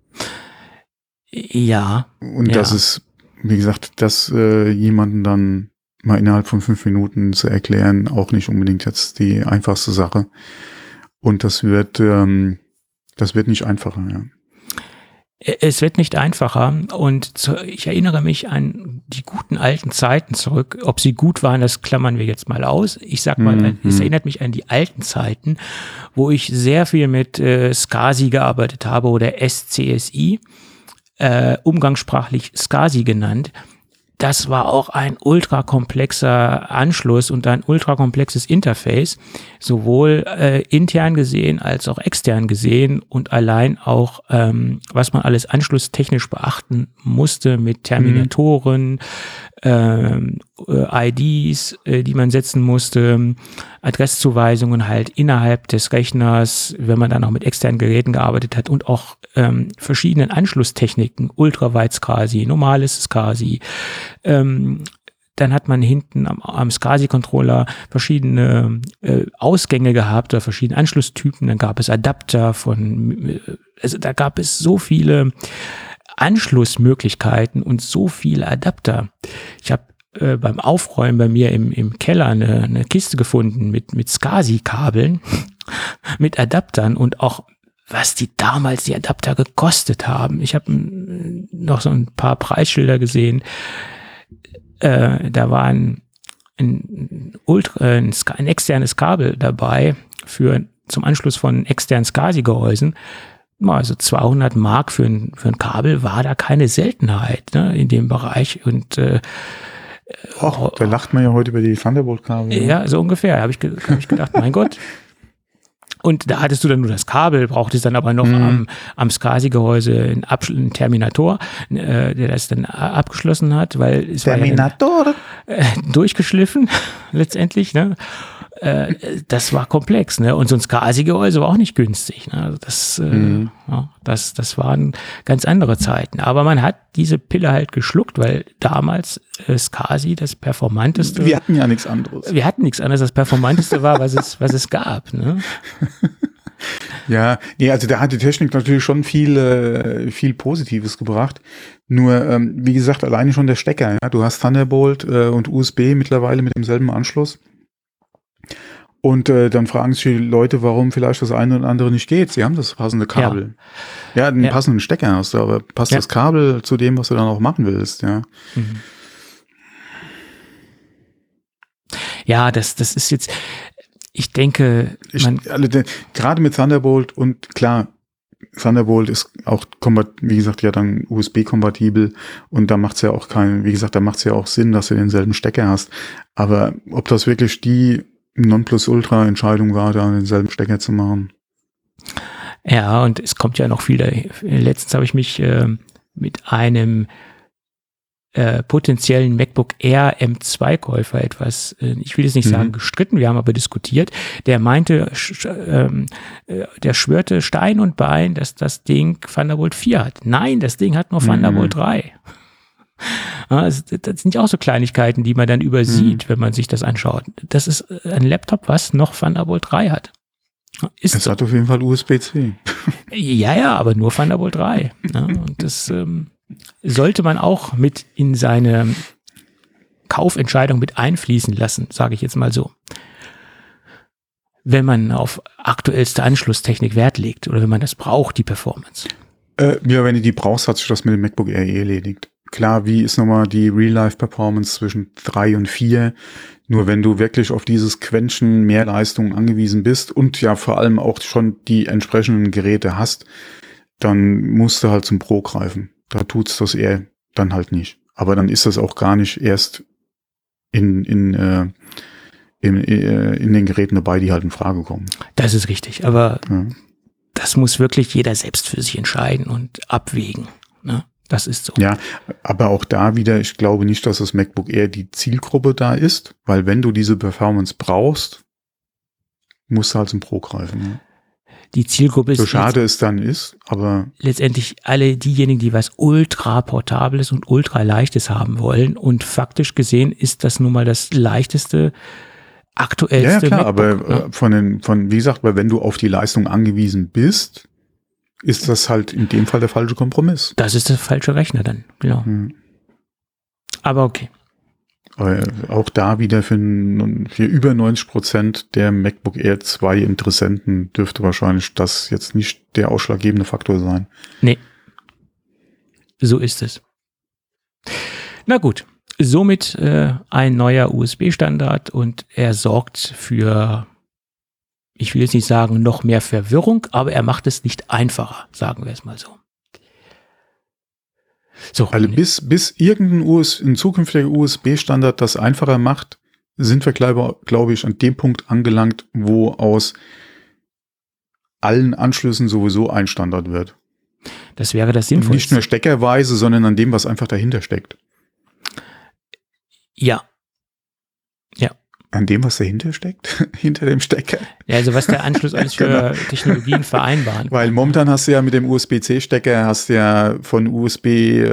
Ja. Und das ist, wie gesagt, das jemanden dann mal innerhalb von 5 Minuten zu erklären, auch nicht unbedingt jetzt die einfachste Sache. Und das wird nicht einfacher, ja. Es wird nicht einfacher und ich erinnere mich an die guten alten Zeiten zurück. Ob sie gut waren, das klammern wir jetzt mal aus. Ich sag mal, es erinnert mich an die alten Zeiten, wo ich sehr viel mit SCSI gearbeitet habe oder SCSI, umgangssprachlich SCSI genannt. Das war auch ein ultrakomplexer Anschluss und ein ultrakomplexes Interface, sowohl intern gesehen als auch extern gesehen und allein auch, was man alles anschlusstechnisch beachten musste mit Terminatoren, IDs, die man setzen musste, Adresszuweisungen halt innerhalb des Rechners, wenn man dann auch mit externen Geräten gearbeitet hat und auch verschiedenen Anschlusstechniken, Ultraweit-SCSI, normales SCSI. Dann hat man hinten am SCSI-Controller verschiedene Ausgänge gehabt oder verschiedene Anschlusstypen. Dann gab es Adapter also da gab es so viele Anschlussmöglichkeiten und so viele Adapter. Ich habe beim Aufräumen bei mir im Keller eine Kiste gefunden mit SCSI-Kabeln, mit Adaptern und auch was die Adapter gekostet haben. Ich habe noch so ein paar Preisschilder gesehen. Da war ein externes Kabel dabei zum Anschluss von externen SCSI-Gehäusen. Also 200 Mark für ein Kabel war da keine Seltenheit, ne, in dem Bereich. Und da lacht man ja heute über die Thunderbolt-Kabel. Ja, so ungefähr. Hab ich gedacht, mein Gott. Und da hattest du dann nur das Kabel, brauchtest dann aber noch am SCSI-Gehäuse einen Terminator, der das dann abgeschlossen hat, weil es Terminator war ja durchgeschliffen letztendlich, ne? Das war komplex, ne? Und so ein SCSI-Gehäuse war auch nicht günstig, ne? Also das waren ganz andere Zeiten. Aber man hat diese Pille halt geschluckt, weil damals SCSI das performanteste. Wir hatten ja nichts anderes. Wir hatten nichts anderes. Das performanteste war, was es gab, ne? Ja, nee, also da hat die Technik natürlich schon viel Positives gebracht. Nur, wie gesagt, alleine schon der Stecker. Ja? Du hast Thunderbolt und USB mittlerweile mit demselben Anschluss. Und dann fragen sich die Leute, warum vielleicht das eine oder andere nicht geht. Sie haben das passende Kabel. Ja, einen passenden Stecker hast du, aber passt das Kabel zu dem, was du dann auch machen willst, ja. Mhm. Ja, das ist jetzt, ich denke, gerade mit Thunderbolt und klar, Thunderbolt ist auch, wie gesagt, ja dann USB-kompatibel und da macht's ja auch da macht's ja auch Sinn, dass du denselben Stecker hast. Aber ob das wirklich die Nonplusultra-Entscheidung war, da denselben Stecker zu machen. Ja, und es kommt ja noch viel. Letztens habe ich mich mit einem potenziellen MacBook Air M2-Käufer etwas, ich will jetzt nicht sagen gestritten, wir haben aber diskutiert. Der meinte, der schwörte Stein und Bein, dass das Ding Thunderbolt 4 hat. Nein, das Ding hat nur Thunderbolt 3. Das sind ja auch so Kleinigkeiten, die man dann übersieht, wenn man sich das anschaut. Das ist ein Laptop, was noch Thunderbolt 3 hat. Es hat auf jeden Fall USB-C. Ja, aber nur Thunderbolt 3. Ja, und das sollte man auch mit in seine Kaufentscheidung mit einfließen lassen, sage ich jetzt mal so. wenn man auf aktuellste Anschlusstechnik Wert legt oder wenn man das braucht, die Performance? Ja, wenn du die brauchst, hat sich das mit dem MacBook Air erledigt. Klar, wie ist nochmal die Real-Life-Performance zwischen 3 und 4? Nur wenn du wirklich auf dieses Quäntchen mehr Leistung angewiesen bist und ja vor allem auch schon die entsprechenden Geräte hast, dann musst du halt zum Pro greifen. Da tut's das Air dann halt nicht. Aber dann ist das auch gar nicht erst in den Geräten dabei, die halt in Frage kommen. Das ist richtig, aber das muss wirklich jeder selbst für sich entscheiden und abwägen. Ne? Das ist so. Ja, aber auch da wieder, ich glaube nicht, dass das MacBook Air die Zielgruppe da ist, weil wenn du diese Performance brauchst, musst du halt zum Pro greifen. Ne? Die Zielgruppe ist, so schade es dann ist, aber letztendlich alle diejenigen, die was ultra portables und ultra leichtes haben wollen, und faktisch gesehen ist das nun mal das leichteste, aktuellste. Ja, klar, MacBook, aber ne? wie gesagt, weil wenn du auf die Leistung angewiesen bist, ist das halt in dem Fall der falsche Kompromiss. Das ist der falsche Rechner dann, genau. Aber okay. Aber auch da wieder für über 90% der MacBook Air 2 Interessenten dürfte wahrscheinlich das jetzt nicht der ausschlaggebende Faktor sein. Nee. So ist es. Na gut. Somit ein neuer USB-Standard, und er sorgt für, ich will jetzt nicht sagen, noch mehr Verwirrung, aber er macht es nicht einfacher, sagen wir es mal so. So. Also bis irgendein zukünftiger USB-Standard das einfacher macht, sind wir, glaube ich, an dem Punkt angelangt, wo aus allen Anschlüssen sowieso ein Standard wird. Das wäre das Sinnvollste. Nicht nur steckerweise, sondern an dem, was einfach dahinter steckt. Ja. An dem, was dahinter steckt? Hinter dem Stecker? Ja, also was der Anschluss alles für Technologien vereinbaren. Weil momentan hast du ja mit dem USB-C-Stecker, hast du ja von USB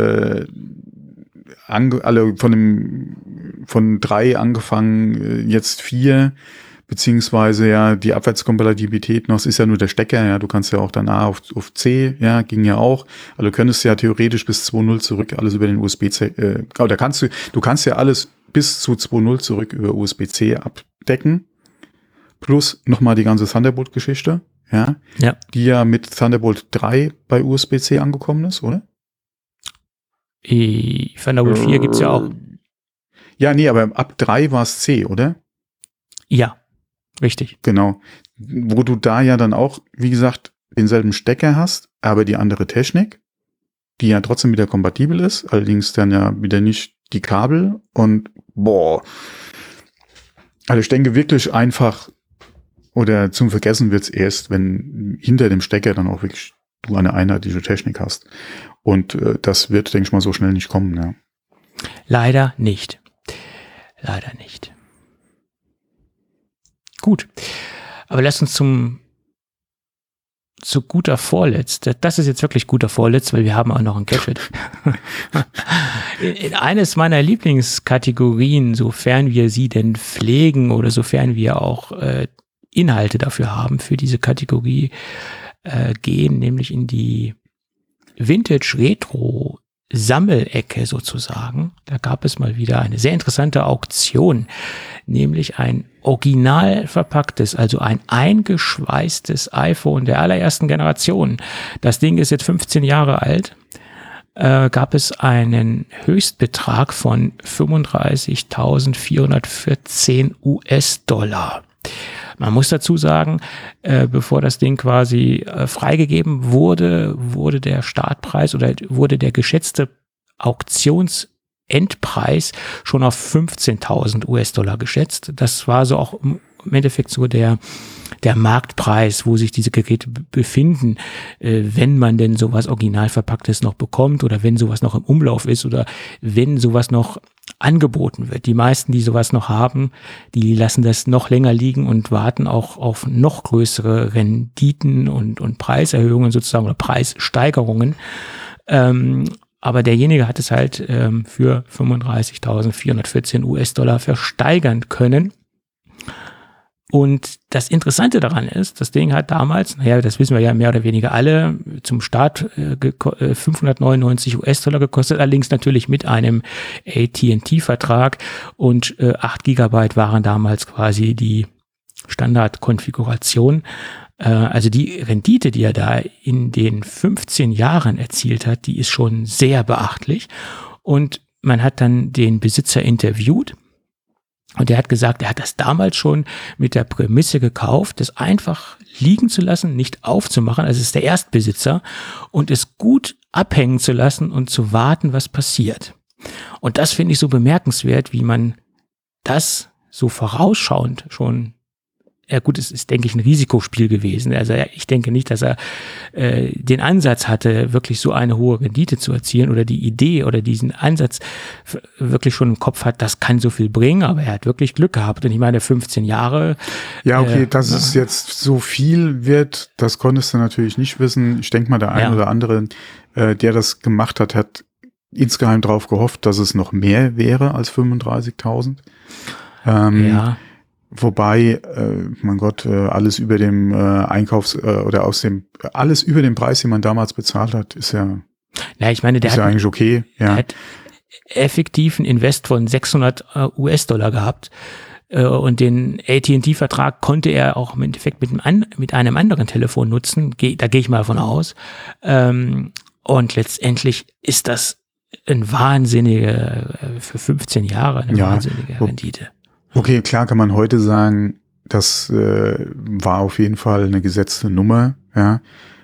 von 3 angefangen, jetzt 4, beziehungsweise ja die Abwärtskompatibilität noch, es ist ja nur der Stecker, ja, du kannst ja auch dann A auf C, ja, ging ja auch, also du könntest ja theoretisch bis 2.0 zurück alles über den USB-C, oder du kannst ja alles bis zu 2.0 zurück über USB-C abdecken, plus nochmal die ganze Thunderbolt-Geschichte, ja, die ja mit Thunderbolt 3 bei USB-C angekommen ist, oder? Thunderbolt 4 gibt's ja auch. Ja, nee, aber ab 3 war es C, oder? Ja, richtig. Genau. Wo du da ja dann auch, wie gesagt, denselben Stecker hast, aber die andere Technik, die ja trotzdem wieder kompatibel ist, allerdings dann ja wieder nicht die Kabel, und also ich denke wirklich einfach, oder zum Vergessen wird's erst, wenn hinter dem Stecker dann auch wirklich du eine einheitliche Technik hast. Und das wird, denke ich mal, so schnell nicht kommen. Ja. Leider nicht. Leider nicht. Gut. Aber lass uns zu guter Vorletzt. Das ist jetzt wirklich guter Vorletzt, weil wir haben auch noch ein Gadget. in eines meiner Lieblingskategorien, sofern wir sie denn pflegen oder sofern wir auch Inhalte dafür haben, für diese Kategorie gehen, nämlich in die Vintage-Retro-Sammelecke sozusagen. Da gab es mal wieder eine sehr interessante Auktion, nämlich ein original verpacktes, also ein eingeschweißtes iPhone der allerersten Generation. Das Ding ist jetzt 15 Jahre alt. Gab es einen Höchstbetrag von 35.414 US-Dollar. Man muss dazu sagen, bevor das Ding quasi freigegeben wurde, wurde der Startpreis oder wurde der geschätzte Auktionsendpreis schon auf 15.000 US-Dollar geschätzt. Das war so auch im Endeffekt so der Marktpreis, wo sich diese Geräte befinden, wenn man denn sowas original verpacktes noch bekommt oder wenn sowas noch im Umlauf ist oder wenn sowas noch angeboten wird. Die meisten, die sowas noch haben, die lassen das noch länger liegen und warten auch auf noch größere Renditen und Preiserhöhungen sozusagen oder Preissteigerungen. Aber derjenige hat es halt für 35.414 US-Dollar versteigern können. Und das Interessante daran ist, das Ding hat damals, naja, das wissen wir ja mehr oder weniger alle, zum Start 599 US-Dollar gekostet, allerdings natürlich mit einem AT&T-Vertrag und 8 Gigabyte waren damals quasi die Standardkonfiguration. Also die Rendite, die er da in den 15 Jahren erzielt hat, die ist schon sehr beachtlich. Und man hat dann den Besitzer interviewt und der hat gesagt, er hat das damals schon mit der Prämisse gekauft, das einfach liegen zu lassen, nicht aufzumachen, also es ist der Erstbesitzer, und es gut abhängen zu lassen und zu warten, was passiert. Und das finde ich so bemerkenswert, wie man das so vorausschauend schon, ja gut, es ist, denke ich, ein Risikospiel gewesen. Also ich denke nicht, dass er den Ansatz hatte, wirklich so eine hohe Rendite zu erzielen oder die Idee oder diesen Ansatz wirklich schon im Kopf hat, das kann so viel bringen, aber er hat wirklich Glück gehabt. Und ich meine, 15 Jahre. Ja, okay, dass es jetzt so viel wird, das konntest du natürlich nicht wissen. Ich denke mal, der ein oder andere, der das gemacht hat, hat insgeheim darauf gehofft, dass es noch mehr wäre als 35.000. Ja. Wobei, mein Gott, alles über dem alles über dem Preis, den man damals bezahlt hat, ist ja, ich meine, der ist ja eigentlich okay. Ja. Hat effektiv einen Invest von 600 US-Dollar gehabt und den AT&T-Vertrag konnte er auch im Endeffekt mit einem anderen Telefon nutzen. Da gehe ich mal von aus. Und letztendlich ist das ein wahnsinnige, für 15 Jahre eine wahnsinnige Rendite. Okay, klar kann man heute sagen, das war auf jeden Fall eine gesetzte Nummer, ja.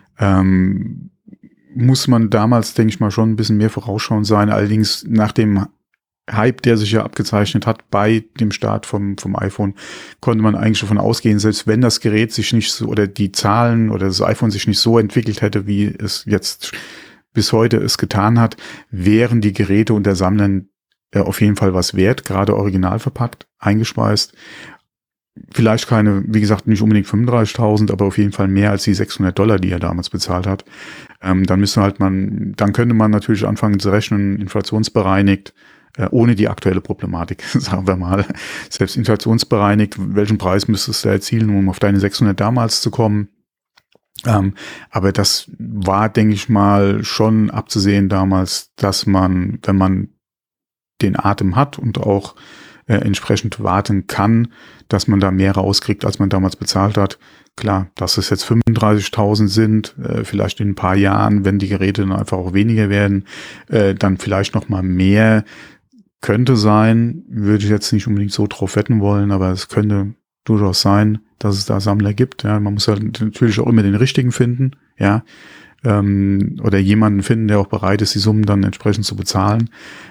Muss man damals, denke ich mal, schon ein bisschen mehr vorausschauend sein. Allerdings nach dem Hype, der sich ja abgezeichnet hat bei dem Start vom iPhone, konnte man eigentlich davon ausgehen, selbst wenn das Gerät sich nicht so oder die Zahlen oder das iPhone sich nicht so entwickelt hätte, wie es jetzt bis heute es getan hat, wären die Geräte unter Sammlern auf jeden Fall was wert, gerade original verpackt, eingespeist. Vielleicht keine, wie gesagt, nicht unbedingt 35.000, aber auf jeden Fall mehr als die $600, die er damals bezahlt hat. Dann könnte man natürlich anfangen zu rechnen, inflationsbereinigt, ohne die aktuelle Problematik, sagen wir mal, selbst inflationsbereinigt, welchen Preis müsstest du erzielen, um auf deine 600 damals zu kommen? Aber das war, denke ich mal, schon abzusehen damals, dass man, wenn man den Atem hat und auch entsprechend warten kann, dass man da mehr rauskriegt, als man damals bezahlt hat. Klar, dass es jetzt 35.000 sind, vielleicht in ein paar Jahren, wenn die Geräte dann einfach auch weniger werden, dann vielleicht noch mal mehr könnte sein, würde ich jetzt nicht unbedingt so drauf wetten wollen, aber es könnte durchaus sein, dass es da Sammler gibt. Ja, man muss halt natürlich auch immer den richtigen finden, ja, oder jemanden finden, der auch bereit ist, die Summen dann entsprechend zu bezahlen.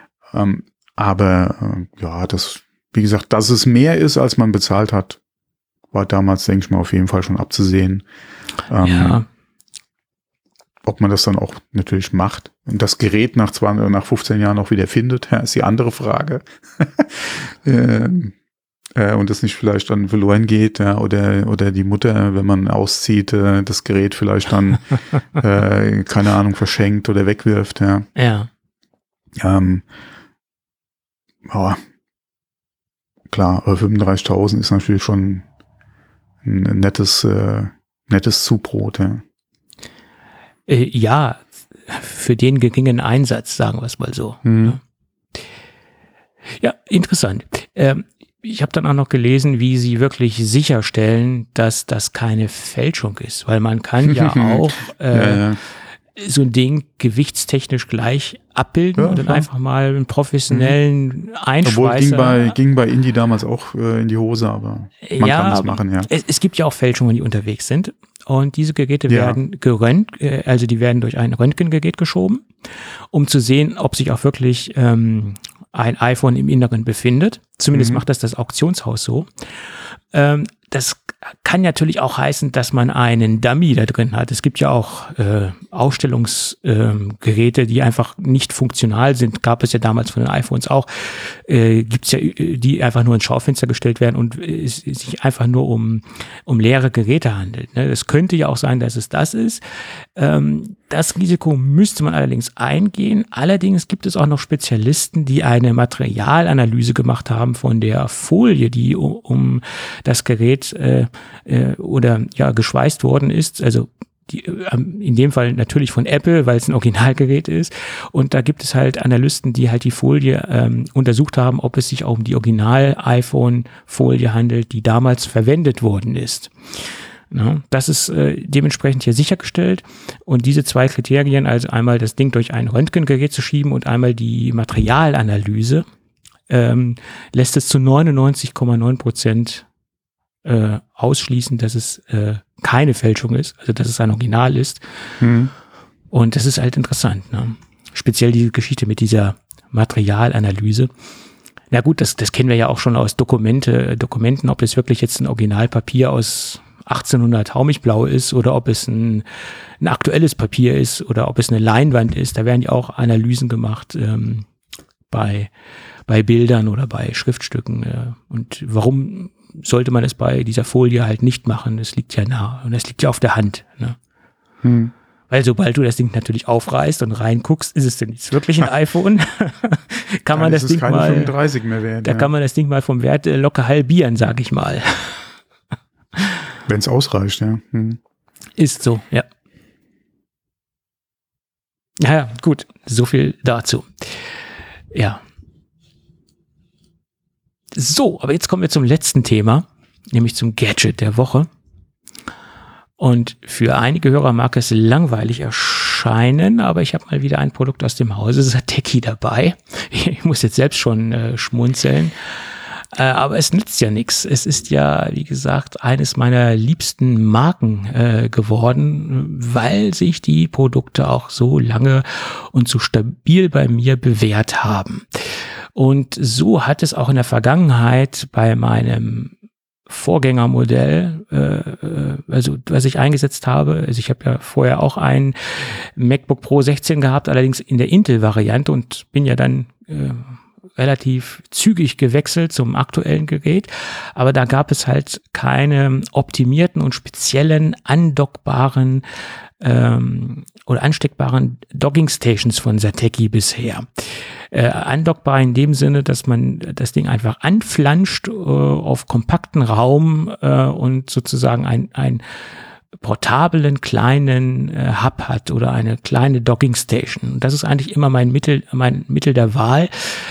Aber das, wie gesagt, dass es mehr ist, als man bezahlt hat, war damals, denke ich mal, auf jeden Fall schon abzusehen. Ob man das dann auch natürlich macht und das Gerät nach 15 Jahren auch wieder findet, ist die andere Frage. Und es nicht vielleicht dann verloren geht, oder die Mutter, wenn man auszieht, das Gerät vielleicht dann, keine Ahnung, verschenkt oder wegwirft. Ja. Klar, aber 35.000 ist natürlich schon ein nettes Zubrot. Ja, für den geringen Einsatz, sagen wir es mal so. Ja, interessant. Ich habe dann auch noch gelesen, wie sie wirklich sicherstellen, dass das keine Fälschung ist, weil man kann ja auch so ein Ding gewichtstechnisch gleich abbilden und dann einfach mal einen professionellen Einschweißer. Obwohl ging bei Indie damals auch in die Hose, aber man kann es machen, ja. Es gibt ja auch Fälschungen, die unterwegs sind und diese Geräte werden also die werden durch ein Röntgengerät geschoben, um zu sehen, ob sich auch wirklich ein iPhone im Inneren befindet. Zumindest macht das Auktionshaus so. Das kann natürlich auch heißen, dass man einen Dummy da drin hat. Es gibt ja auch Ausstellungsgeräte, die einfach nicht funktional sind. Gab es ja damals von den iPhones auch. Gibt es ja, die einfach nur ins Schaufenster gestellt werden und es sich einfach nur um leere Geräte handelt. Ne? Das könnte ja auch sein, dass es das ist. Das Risiko müsste man allerdings eingehen. Allerdings gibt es auch noch Spezialisten, die eine Materialanalyse gemacht haben von der Folie, die um das Gerät geschweißt worden ist. Also in dem Fall natürlich von Apple, weil es ein Originalgerät ist. Und da gibt es halt Analysten, die halt die Folie untersucht haben, ob es sich auch um die Original-iPhone-Folie handelt, die damals verwendet worden ist. Ja, das ist dementsprechend hier sichergestellt. Und diese 2 Kriterien, also einmal das Ding durch ein Röntgengerät zu schieben und einmal die Materialanalyse, lässt es zu 99,9% ausschließen, dass es keine Fälschung ist, also dass es ein Original ist. Und das ist halt interessant, ne? Speziell diese Geschichte mit dieser Materialanalyse. Na gut, das kennen wir ja auch schon aus Dokumenten, ob das wirklich jetzt ein Originalpapier aus 1800 Haumichblau ist oder ob es ein aktuelles Papier ist oder ob es eine Leinwand ist. Da werden ja auch Analysen gemacht bei Bildern oder bei Schriftstücken. Und warum sollte man es bei dieser Folie halt nicht machen? Das liegt ja nahe und das liegt ja auf der Hand. Ne? Weil sobald du das Ding natürlich aufreißt und reinguckst, ist es denn jetzt wirklich ein iPhone? Kann man das Ding mal 35 mehr wert, kann man das Ding mal vom Wert locker halbieren, sag ich mal. Wenn es ausreicht, ja. Ist so, ja. Ja, gut, so viel dazu. Ja. So, aber jetzt kommen wir zum letzten Thema, nämlich zum Gadget der Woche. Und für einige Hörer mag es langweilig erscheinen, aber ich habe mal wieder ein Produkt aus dem Hause Satechi dabei. Ich muss jetzt selbst schon schmunzeln. Aber es nützt ja nichts. Es ist ja, wie gesagt, eines meiner liebsten Marken geworden, weil sich die Produkte auch so lange und so stabil bei mir bewährt haben. Und so hat es auch in der Vergangenheit bei meinem Vorgängermodell, also was ich eingesetzt habe, also ich habe ja vorher auch ein MacBook Pro 16 gehabt, allerdings in der Intel-Variante und bin ja dann relativ zügig gewechselt zum aktuellen Gerät, aber da gab es halt keine optimierten und speziellen andockbaren oder ansteckbaren Docking-Stations von Satechi bisher. Andockbar in dem Sinne, dass man das Ding einfach anflanscht auf kompakten Raum und sozusagen ein portablen kleinen Hub hat oder eine kleine Docking Station. Das ist eigentlich immer mein Mittel der Wahl,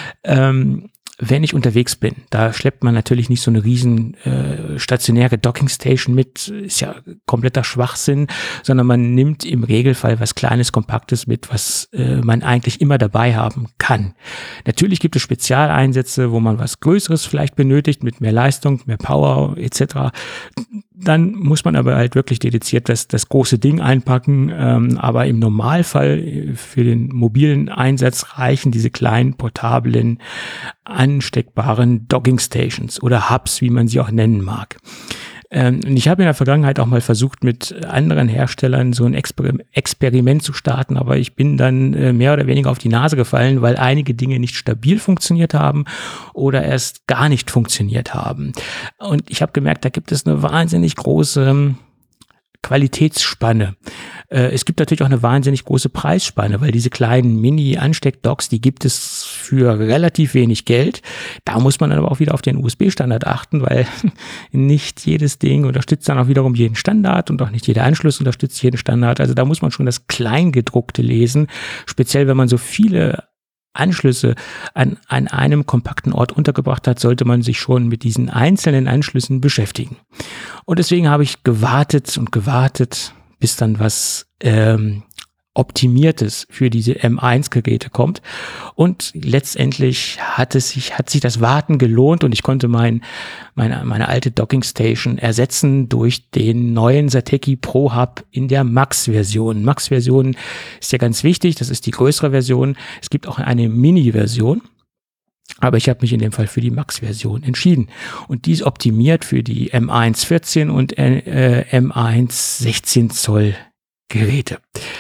wenn ich unterwegs bin. Da schleppt man natürlich nicht so eine riesen stationäre Docking Station mit, ist ja kompletter Schwachsinn, sondern man nimmt im Regelfall was Kleines, Kompaktes mit, was man eigentlich immer dabei haben kann. Natürlich gibt es Spezialeinsätze, wo man was Größeres vielleicht benötigt, mit mehr Leistung, mehr Power etc. Dann muss man aber halt wirklich dediziert das große Ding einpacken, aber im Normalfall für den mobilen Einsatz reichen diese kleinen, portablen, ansteckbaren Docking Stations oder Hubs, wie man sie auch nennen mag. Und ich habe in der Vergangenheit auch mal versucht, mit anderen Herstellern so ein Experiment zu starten, aber ich bin dann mehr oder weniger auf die Nase gefallen, weil einige Dinge nicht stabil funktioniert haben oder erst gar nicht funktioniert haben. Und ich habe gemerkt, da gibt es eine wahnsinnig große Qualitätsspanne. Es gibt natürlich auch eine wahnsinnig große Preisspanne, weil diese kleinen Mini-Ansteckdocks, die gibt es für relativ wenig Geld. Da muss man dann aber auch wieder auf den USB-Standard achten, weil nicht jedes Ding unterstützt dann auch wiederum jeden Standard und auch nicht jeder Anschluss unterstützt jeden Standard. Also da muss man schon das Kleingedruckte lesen, speziell wenn man so viele Anschlüsse an einem kompakten Ort untergebracht hat, sollte man sich schon mit diesen einzelnen Anschlüssen beschäftigen. Und deswegen habe ich gewartet, bis dann was Optimiertes für diese M1-Geräte kommt. Und letztendlich hat sich das Warten gelohnt und ich konnte meine alte Docking Station ersetzen durch den neuen Satechi Pro Hub in der Max-Version. Max-Version ist ja ganz wichtig, das ist die größere Version. Es gibt auch eine Mini-Version. Aber ich habe mich in dem Fall für die Max-Version entschieden. Und die ist optimiert für die M1 14 und M1 16 Zoll Geräte.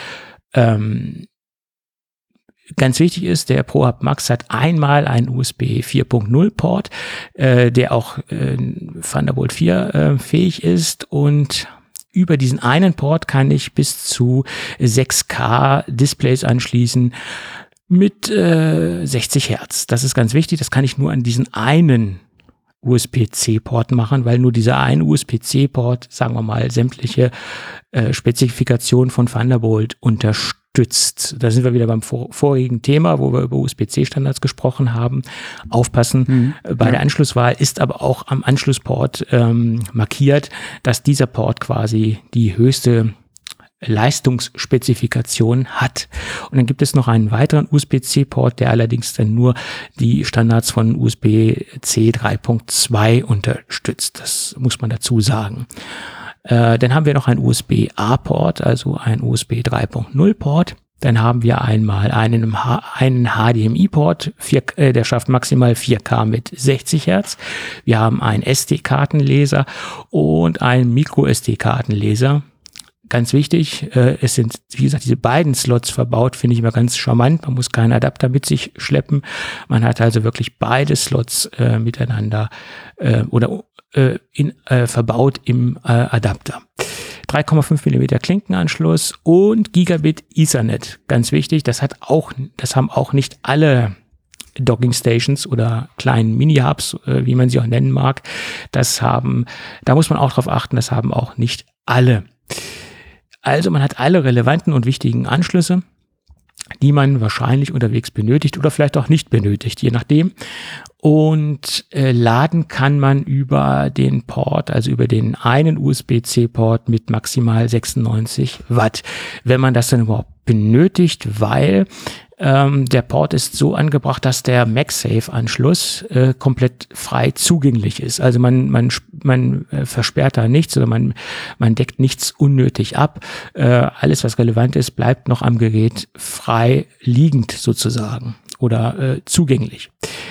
Ganz wichtig ist, der Pro Hub Max hat einmal einen USB 4.0 Port, der auch Thunderbolt 4 fähig ist und über diesen einen Port kann ich bis zu 6K Displays anschließen mit 60 Hertz. Das ist ganz wichtig, das kann ich nur an diesen einen USB-C-Port machen, weil nur dieser eine USB-C-Port, sagen wir mal, sämtliche Spezifikationen von Thunderbolt unterstützt. Da sind wir wieder beim vorigen Thema, wo wir über USB-C-Standards gesprochen haben. Aufpassen, bei der Anschlusswahl ist aber auch am Anschlussport markiert, dass dieser Port quasi die höchste Leistungsspezifikation hat. Und dann gibt es noch einen weiteren USB-C-Port, der allerdings dann nur die Standards von USB-C 3.2 unterstützt. Das muss man dazu sagen. Dann haben wir noch einen USB-A-Port, also einen USB 3.0-Port. Dann haben wir einmal einen HDMI-Port, der schafft maximal 4K mit 60 Hertz. Wir haben einen SD-Kartenleser und einen Micro-SD-Kartenleser. Ganz wichtig, es sind, wie gesagt, diese beiden Slots verbaut, finde ich immer ganz charmant. Man muss keinen Adapter mit sich schleppen. Man hat also wirklich beide Slots miteinander verbaut im Adapter. 3,5 mm Klinkenanschluss und Gigabit Ethernet. Ganz wichtig, das haben auch nicht alle Docking Stations oder kleinen Mini-Hubs, wie man sie auch nennen mag. Da muss man auch drauf achten, das haben auch nicht alle. Also man hat alle relevanten und wichtigen Anschlüsse, die man wahrscheinlich unterwegs benötigt oder vielleicht auch nicht benötigt, je nachdem. Und laden kann man über den Port, also über den einen USB-C-Port mit maximal 96 Watt, wenn man das dann überhaupt benötigt, weil der Port ist so angebracht, dass der MagSafe-Anschluss komplett frei zugänglich ist. Also man versperrt da nichts oder man deckt nichts unnötig ab. Alles, was relevant ist, bleibt noch am Gerät frei liegend sozusagen oder zugänglich.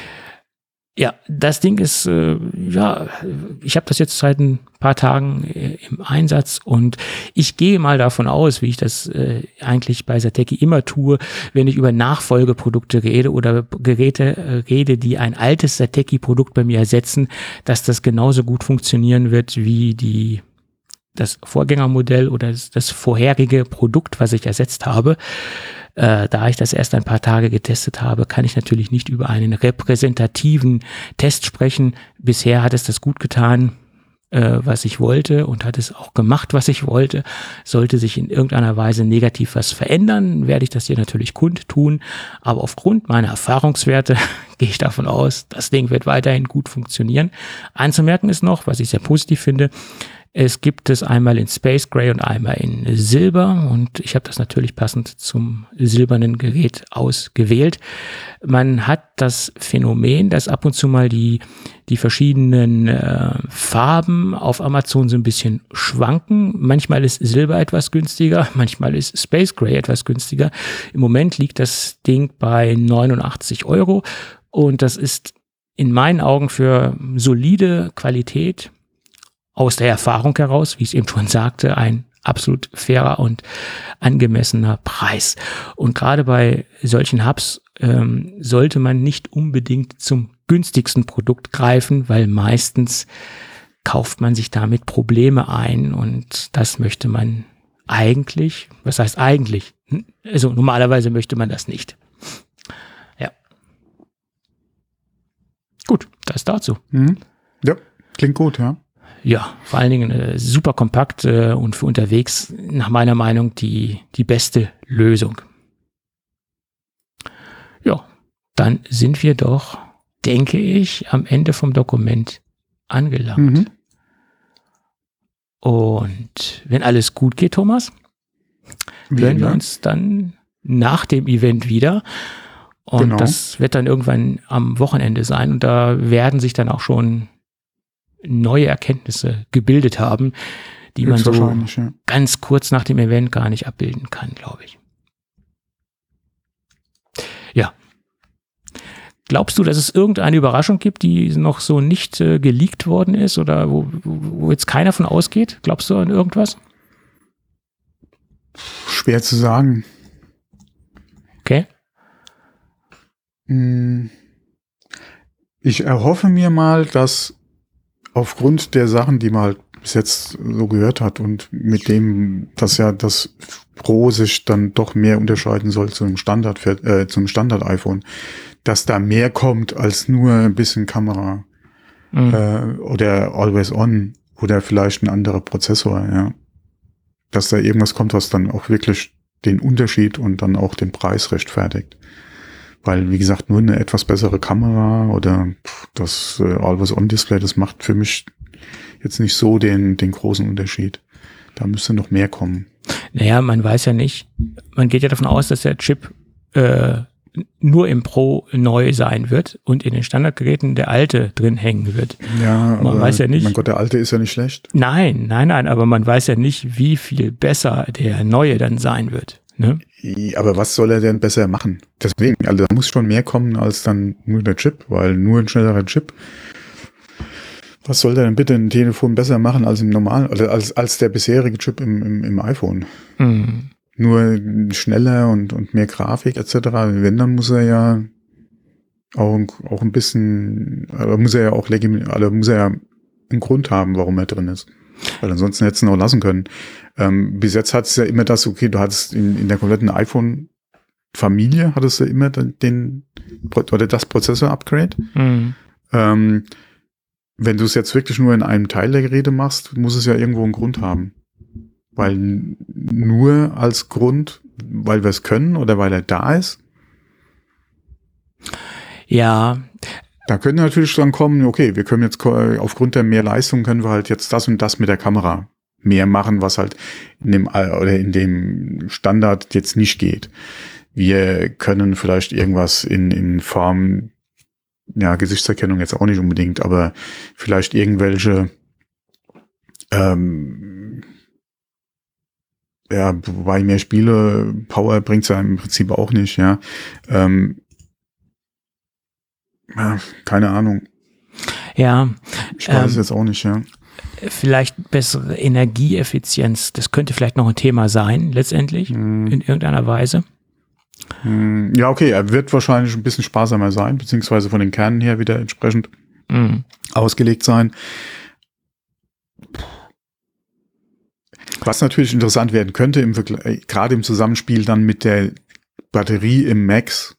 Ja, das Ding ist, ich habe das jetzt seit ein paar Tagen im Einsatz und ich gehe mal davon aus, wie ich das eigentlich bei Satechi immer tue, wenn ich über Nachfolgeprodukte rede oder Geräte rede, die ein altes Satechi-Produkt bei mir ersetzen, dass das genauso gut funktionieren wird wie das Vorgängermodell oder das vorherige Produkt, was ich ersetzt habe. Da ich das erst ein paar Tage getestet habe, kann ich natürlich nicht über einen repräsentativen Test sprechen. Bisher hat es das gut getan, was ich wollte und hat es auch gemacht, was ich wollte. Sollte sich in irgendeiner Weise negativ was verändern, werde ich das hier natürlich kundtun. Aber aufgrund meiner Erfahrungswerte gehe ich davon aus, das Ding wird weiterhin gut funktionieren. Anzumerken ist noch, was ich sehr positiv finde, es gibt es einmal in Space Gray und einmal in Silber und ich habe das natürlich passend zum silbernen Gerät ausgewählt. Man hat das Phänomen, dass ab und zu mal die verschiedenen Farben auf Amazon so ein bisschen schwanken. Manchmal ist Silber etwas günstiger, manchmal ist Space Gray etwas günstiger. Im Moment liegt das Ding bei 89 € und das ist in meinen Augen für solide Qualität aus der Erfahrung heraus, wie ich es eben schon sagte, ein absolut fairer und angemessener Preis. Und gerade bei solchen Hubs sollte man nicht unbedingt zum günstigsten Produkt greifen, weil meistens kauft man sich damit Probleme ein und das möchte man eigentlich, was heißt eigentlich? Also normalerweise möchte man das nicht. Ja. Gut, das dazu. Ja, klingt gut, ja. Ja, vor allen Dingen super kompakt und für unterwegs nach meiner Meinung die beste Lösung. Ja, dann sind wir doch, denke ich, am Ende vom Dokument angelangt. Und wenn alles gut geht, Thomas, hören wir uns dann nach dem Event wieder. Und das wird dann irgendwann am Wochenende sein. Und da werden sich dann auch schon neue Erkenntnisse gebildet haben, die man so ganz kurz nach dem Event gar nicht abbilden kann, glaube ich. Ja. Glaubst du, dass es irgendeine Überraschung gibt, die noch so nicht geleakt worden ist oder wo jetzt keiner von ausgeht? Glaubst du an irgendwas? Schwer zu sagen. Okay. Ich erhoffe mir mal, dass aufgrund der Sachen, die man halt bis jetzt so gehört hat und mit dem, dass ja das Pro sich dann doch mehr unterscheiden soll zum Standard iPhone, dass da mehr kommt als nur ein bisschen Kamera. oder Always On oder vielleicht ein anderer Prozessor, ja. Dass da irgendwas kommt, was dann auch wirklich den Unterschied und dann auch den Preis rechtfertigt. Weil, wie gesagt, nur eine etwas bessere Kamera oder das Always-On-Display, das macht für mich jetzt nicht so den großen Unterschied. Da müsste noch mehr kommen. Naja, man weiß ja nicht. Man geht ja davon aus, dass der Chip nur im Pro neu sein wird und in den Standardgeräten der alte drin hängen wird. Ja, man weiß ja nicht. Mein Gott, der alte ist ja nicht schlecht. Nein, aber man weiß ja nicht, wie viel besser der neue dann sein wird. Ne? Aber was soll er denn besser machen? Deswegen, also da muss schon mehr kommen als dann nur der Chip, weil nur ein schnellerer Chip. Was soll der denn bitte ein Telefon besser machen als im normalen, oder als der bisherige Chip im iPhone? Nur schneller und mehr Grafik etc. Wenn, dann muss er ja auch ein bisschen, muss er ja einen Grund haben, warum er drin ist. Weil ansonsten hättest du ihn auch lassen können. Bis jetzt hat es ja immer das, okay, du hattest in der kompletten iPhone-Familie hattest du immer das Prozessor-Upgrade. Wenn du es jetzt wirklich nur in einem Teil der Geräte machst, muss es ja irgendwo einen Grund haben. Weil nur als Grund, weil wir es können oder weil er da ist. Ja. Da könnte natürlich dann kommen, okay, wir können jetzt aufgrund der mehr Leistung können wir halt jetzt das und das mit der Kamera mehr machen, was halt in dem Standard jetzt nicht geht. Wir können vielleicht irgendwas in Form, ja, Gesichtserkennung jetzt auch nicht unbedingt, aber vielleicht irgendwelche ja, wobei mehr Spiele, Power bringt's ja im Prinzip auch nicht, ja. Ja, keine Ahnung. Ja. Ich weiß es jetzt auch nicht, ja. Vielleicht bessere Energieeffizienz, das könnte vielleicht noch ein Thema sein, letztendlich, in irgendeiner Weise. Ja, okay, er wird wahrscheinlich ein bisschen sparsamer sein, beziehungsweise von den Kernen her wieder entsprechend ausgelegt sein. Was natürlich interessant werden könnte, gerade im Zusammenspiel dann mit der Batterie im Max,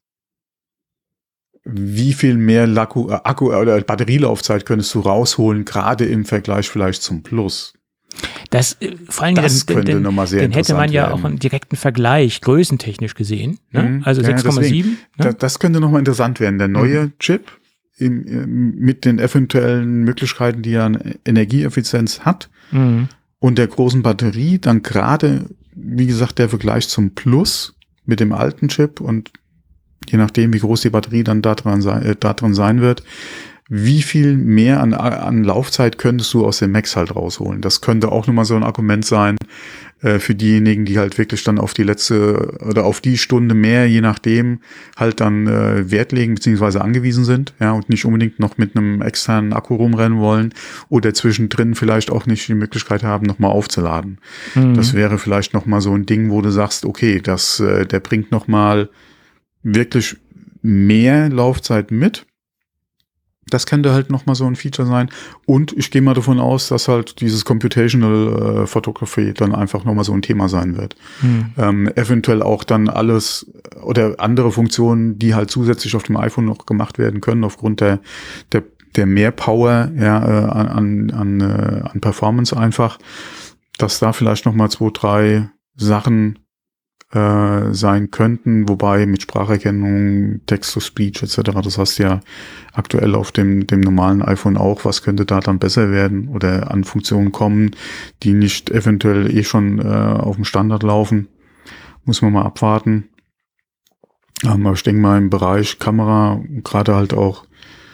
wie viel mehr Akku oder Batterielaufzeit könntest du rausholen, gerade im Vergleich vielleicht zum Plus? Das, vor allem, das könnte nochmal sehr interessant hätte man ja werden. auch einen direkten Vergleich, größentechnisch gesehen. Ne? Also 6,7. Ne? Das könnte nochmal interessant werden. Der neue Chip mit den eventuellen Möglichkeiten, die er an Energieeffizienz hat und der großen Batterie, dann gerade, wie gesagt, der Vergleich zum Plus mit dem alten Chip und je nachdem, wie groß die Batterie dann da drin sein wird, wie viel mehr an Laufzeit könntest du aus dem Max halt rausholen? Das könnte auch nochmal so ein Argument sein für diejenigen, die halt wirklich dann auf die letzte oder auf die Stunde mehr, je nachdem, halt dann Wert legen beziehungsweise angewiesen sind, ja, und nicht unbedingt noch mit einem externen Akku rumrennen wollen oder zwischendrin vielleicht auch nicht die Möglichkeit haben, nochmal aufzuladen. Das wäre vielleicht nochmal so ein Ding, wo du sagst, okay, der bringt nochmal wirklich mehr Laufzeit mit. Das könnte halt nochmal so ein Feature sein. Und ich gehe mal davon aus, dass halt dieses Computational Photography dann einfach nochmal so ein Thema sein wird. Eventuell auch dann alles oder andere Funktionen, die halt zusätzlich auf dem iPhone noch gemacht werden können, aufgrund der mehr Power, ja, an Performance einfach, dass da vielleicht nochmal 2, 3 Sachen sein könnten, wobei mit Spracherkennung, Text-to-Speech etc., das hast du ja aktuell auf dem normalen iPhone auch, was könnte da dann besser werden oder an Funktionen kommen, die nicht eventuell schon auf dem Standard laufen, muss man mal abwarten. Aber ich denke mal im Bereich Kamera, gerade halt auch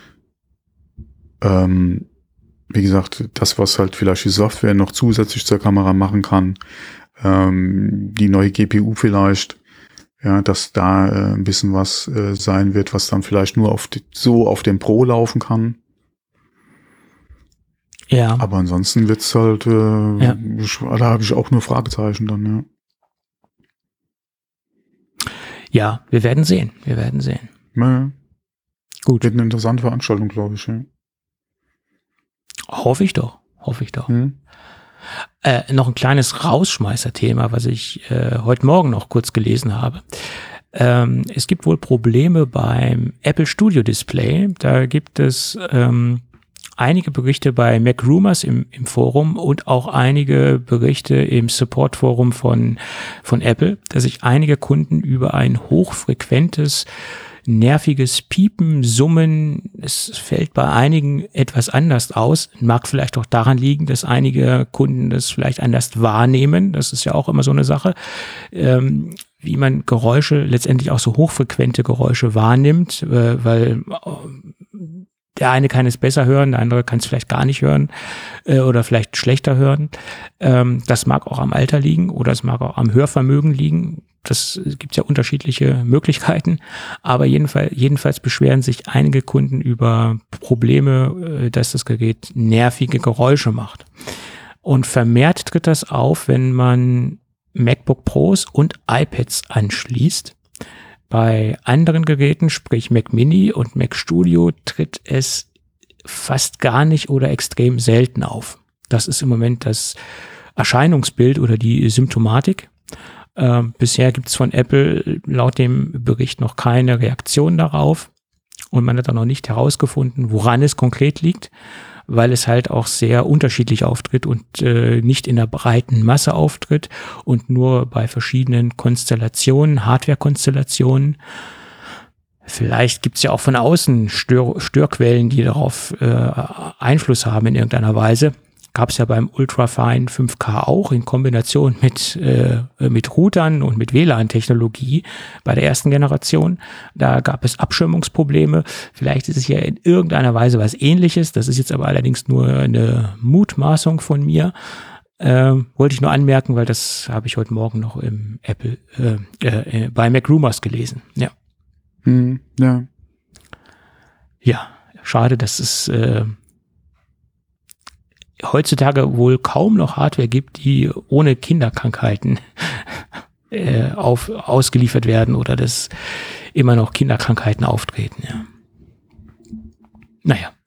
wie gesagt, das, was halt vielleicht die Software noch zusätzlich zur Kamera machen kann, die neue GPU vielleicht, ja, dass da ein bisschen was sein wird, was dann vielleicht nur auf dem Pro laufen kann. Ja. Aber ansonsten wird's halt, da habe ich auch nur Fragezeichen dann, ja. Ja, wir werden sehen. Ja. Gut. Wird eine interessante Veranstaltung, glaube ich, ja. Hoffe ich doch. Noch ein kleines Rausschmeißer-Thema, was ich heute Morgen noch kurz gelesen habe. Es gibt wohl Probleme beim Apple Studio Display. Da gibt es einige Berichte bei Mac Rumors im Forum und auch einige Berichte im Support-Forum von Apple, dass sich einige Kunden über ein hochfrequentes, nerviges Piepen, Summen, es fällt bei einigen etwas anders aus, mag vielleicht auch daran liegen, dass einige Kunden das vielleicht anders wahrnehmen, das ist ja auch immer so eine Sache, wie man Geräusche, letztendlich auch so hochfrequente Geräusche wahrnimmt, weil der eine kann es besser hören, der andere kann es vielleicht gar nicht hören oder vielleicht schlechter hören. Das mag auch am Alter liegen oder es mag auch am Hörvermögen liegen. Das gibt ja unterschiedliche Möglichkeiten. Aber jedenfalls beschweren sich einige Kunden über Probleme, dass das Gerät nervige Geräusche macht. Und vermehrt tritt das auf, wenn man MacBook Pros und iPads anschließt. Bei anderen Geräten, sprich Mac Mini und Mac Studio, tritt es fast gar nicht oder extrem selten auf. Das ist im Moment das Erscheinungsbild oder die Symptomatik. Bisher gibt es von Apple laut dem Bericht noch keine Reaktion darauf und man hat auch noch nicht herausgefunden, woran es konkret liegt, weil es halt auch sehr unterschiedlich auftritt und nicht in der breiten Masse auftritt und nur bei verschiedenen Konstellationen, Hardware-Konstellationen. Vielleicht gibt es ja auch von außen Störquellen, die darauf Einfluss haben in irgendeiner Weise. Gab es ja beim Ultrafine 5K auch in Kombination mit Routern und mit WLAN-Technologie bei der ersten Generation. Da gab es Abschirmungsprobleme. Vielleicht ist es ja in irgendeiner Weise was Ähnliches. Das ist jetzt aber allerdings nur eine Mutmaßung von mir. Wollte ich nur anmerken, weil das habe ich heute Morgen noch im Apple bei Mac Rumors gelesen. Ja. Ja. Ja, schade, dass es heutzutage wohl kaum noch Hardware gibt, die ohne Kinderkrankheiten ausgeliefert werden oder dass immer noch Kinderkrankheiten auftreten. Ja. Naja.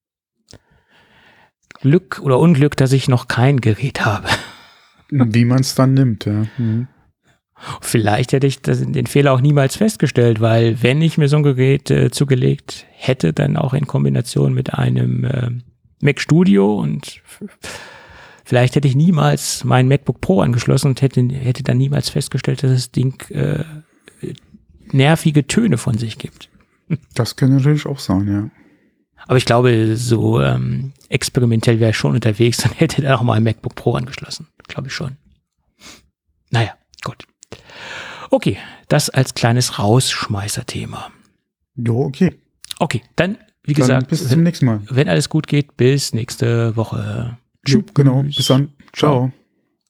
Glück oder Unglück, dass ich noch kein Gerät habe. Wie man es dann nimmt, ja. Mhm. Vielleicht hätte ich den Fehler auch niemals festgestellt, weil wenn ich mir so ein Gerät zugelegt hätte, dann auch in Kombination mit einem Mac Studio und vielleicht hätte ich niemals mein MacBook Pro angeschlossen und hätte dann niemals festgestellt, dass das Ding nervige Töne von sich gibt. Das kann natürlich auch sein, ja. Aber ich glaube, so experimentell wäre ich schon unterwegs und hätte dann auch mal ein MacBook Pro angeschlossen. Glaube ich schon. Naja, gut. Okay, das als kleines Rausschmeißer-Thema. Jo, okay. Okay, dann wie gesagt, bis zum nächsten Mal. Wenn alles gut geht, bis nächste Woche. Genau, bis dann. Ciao.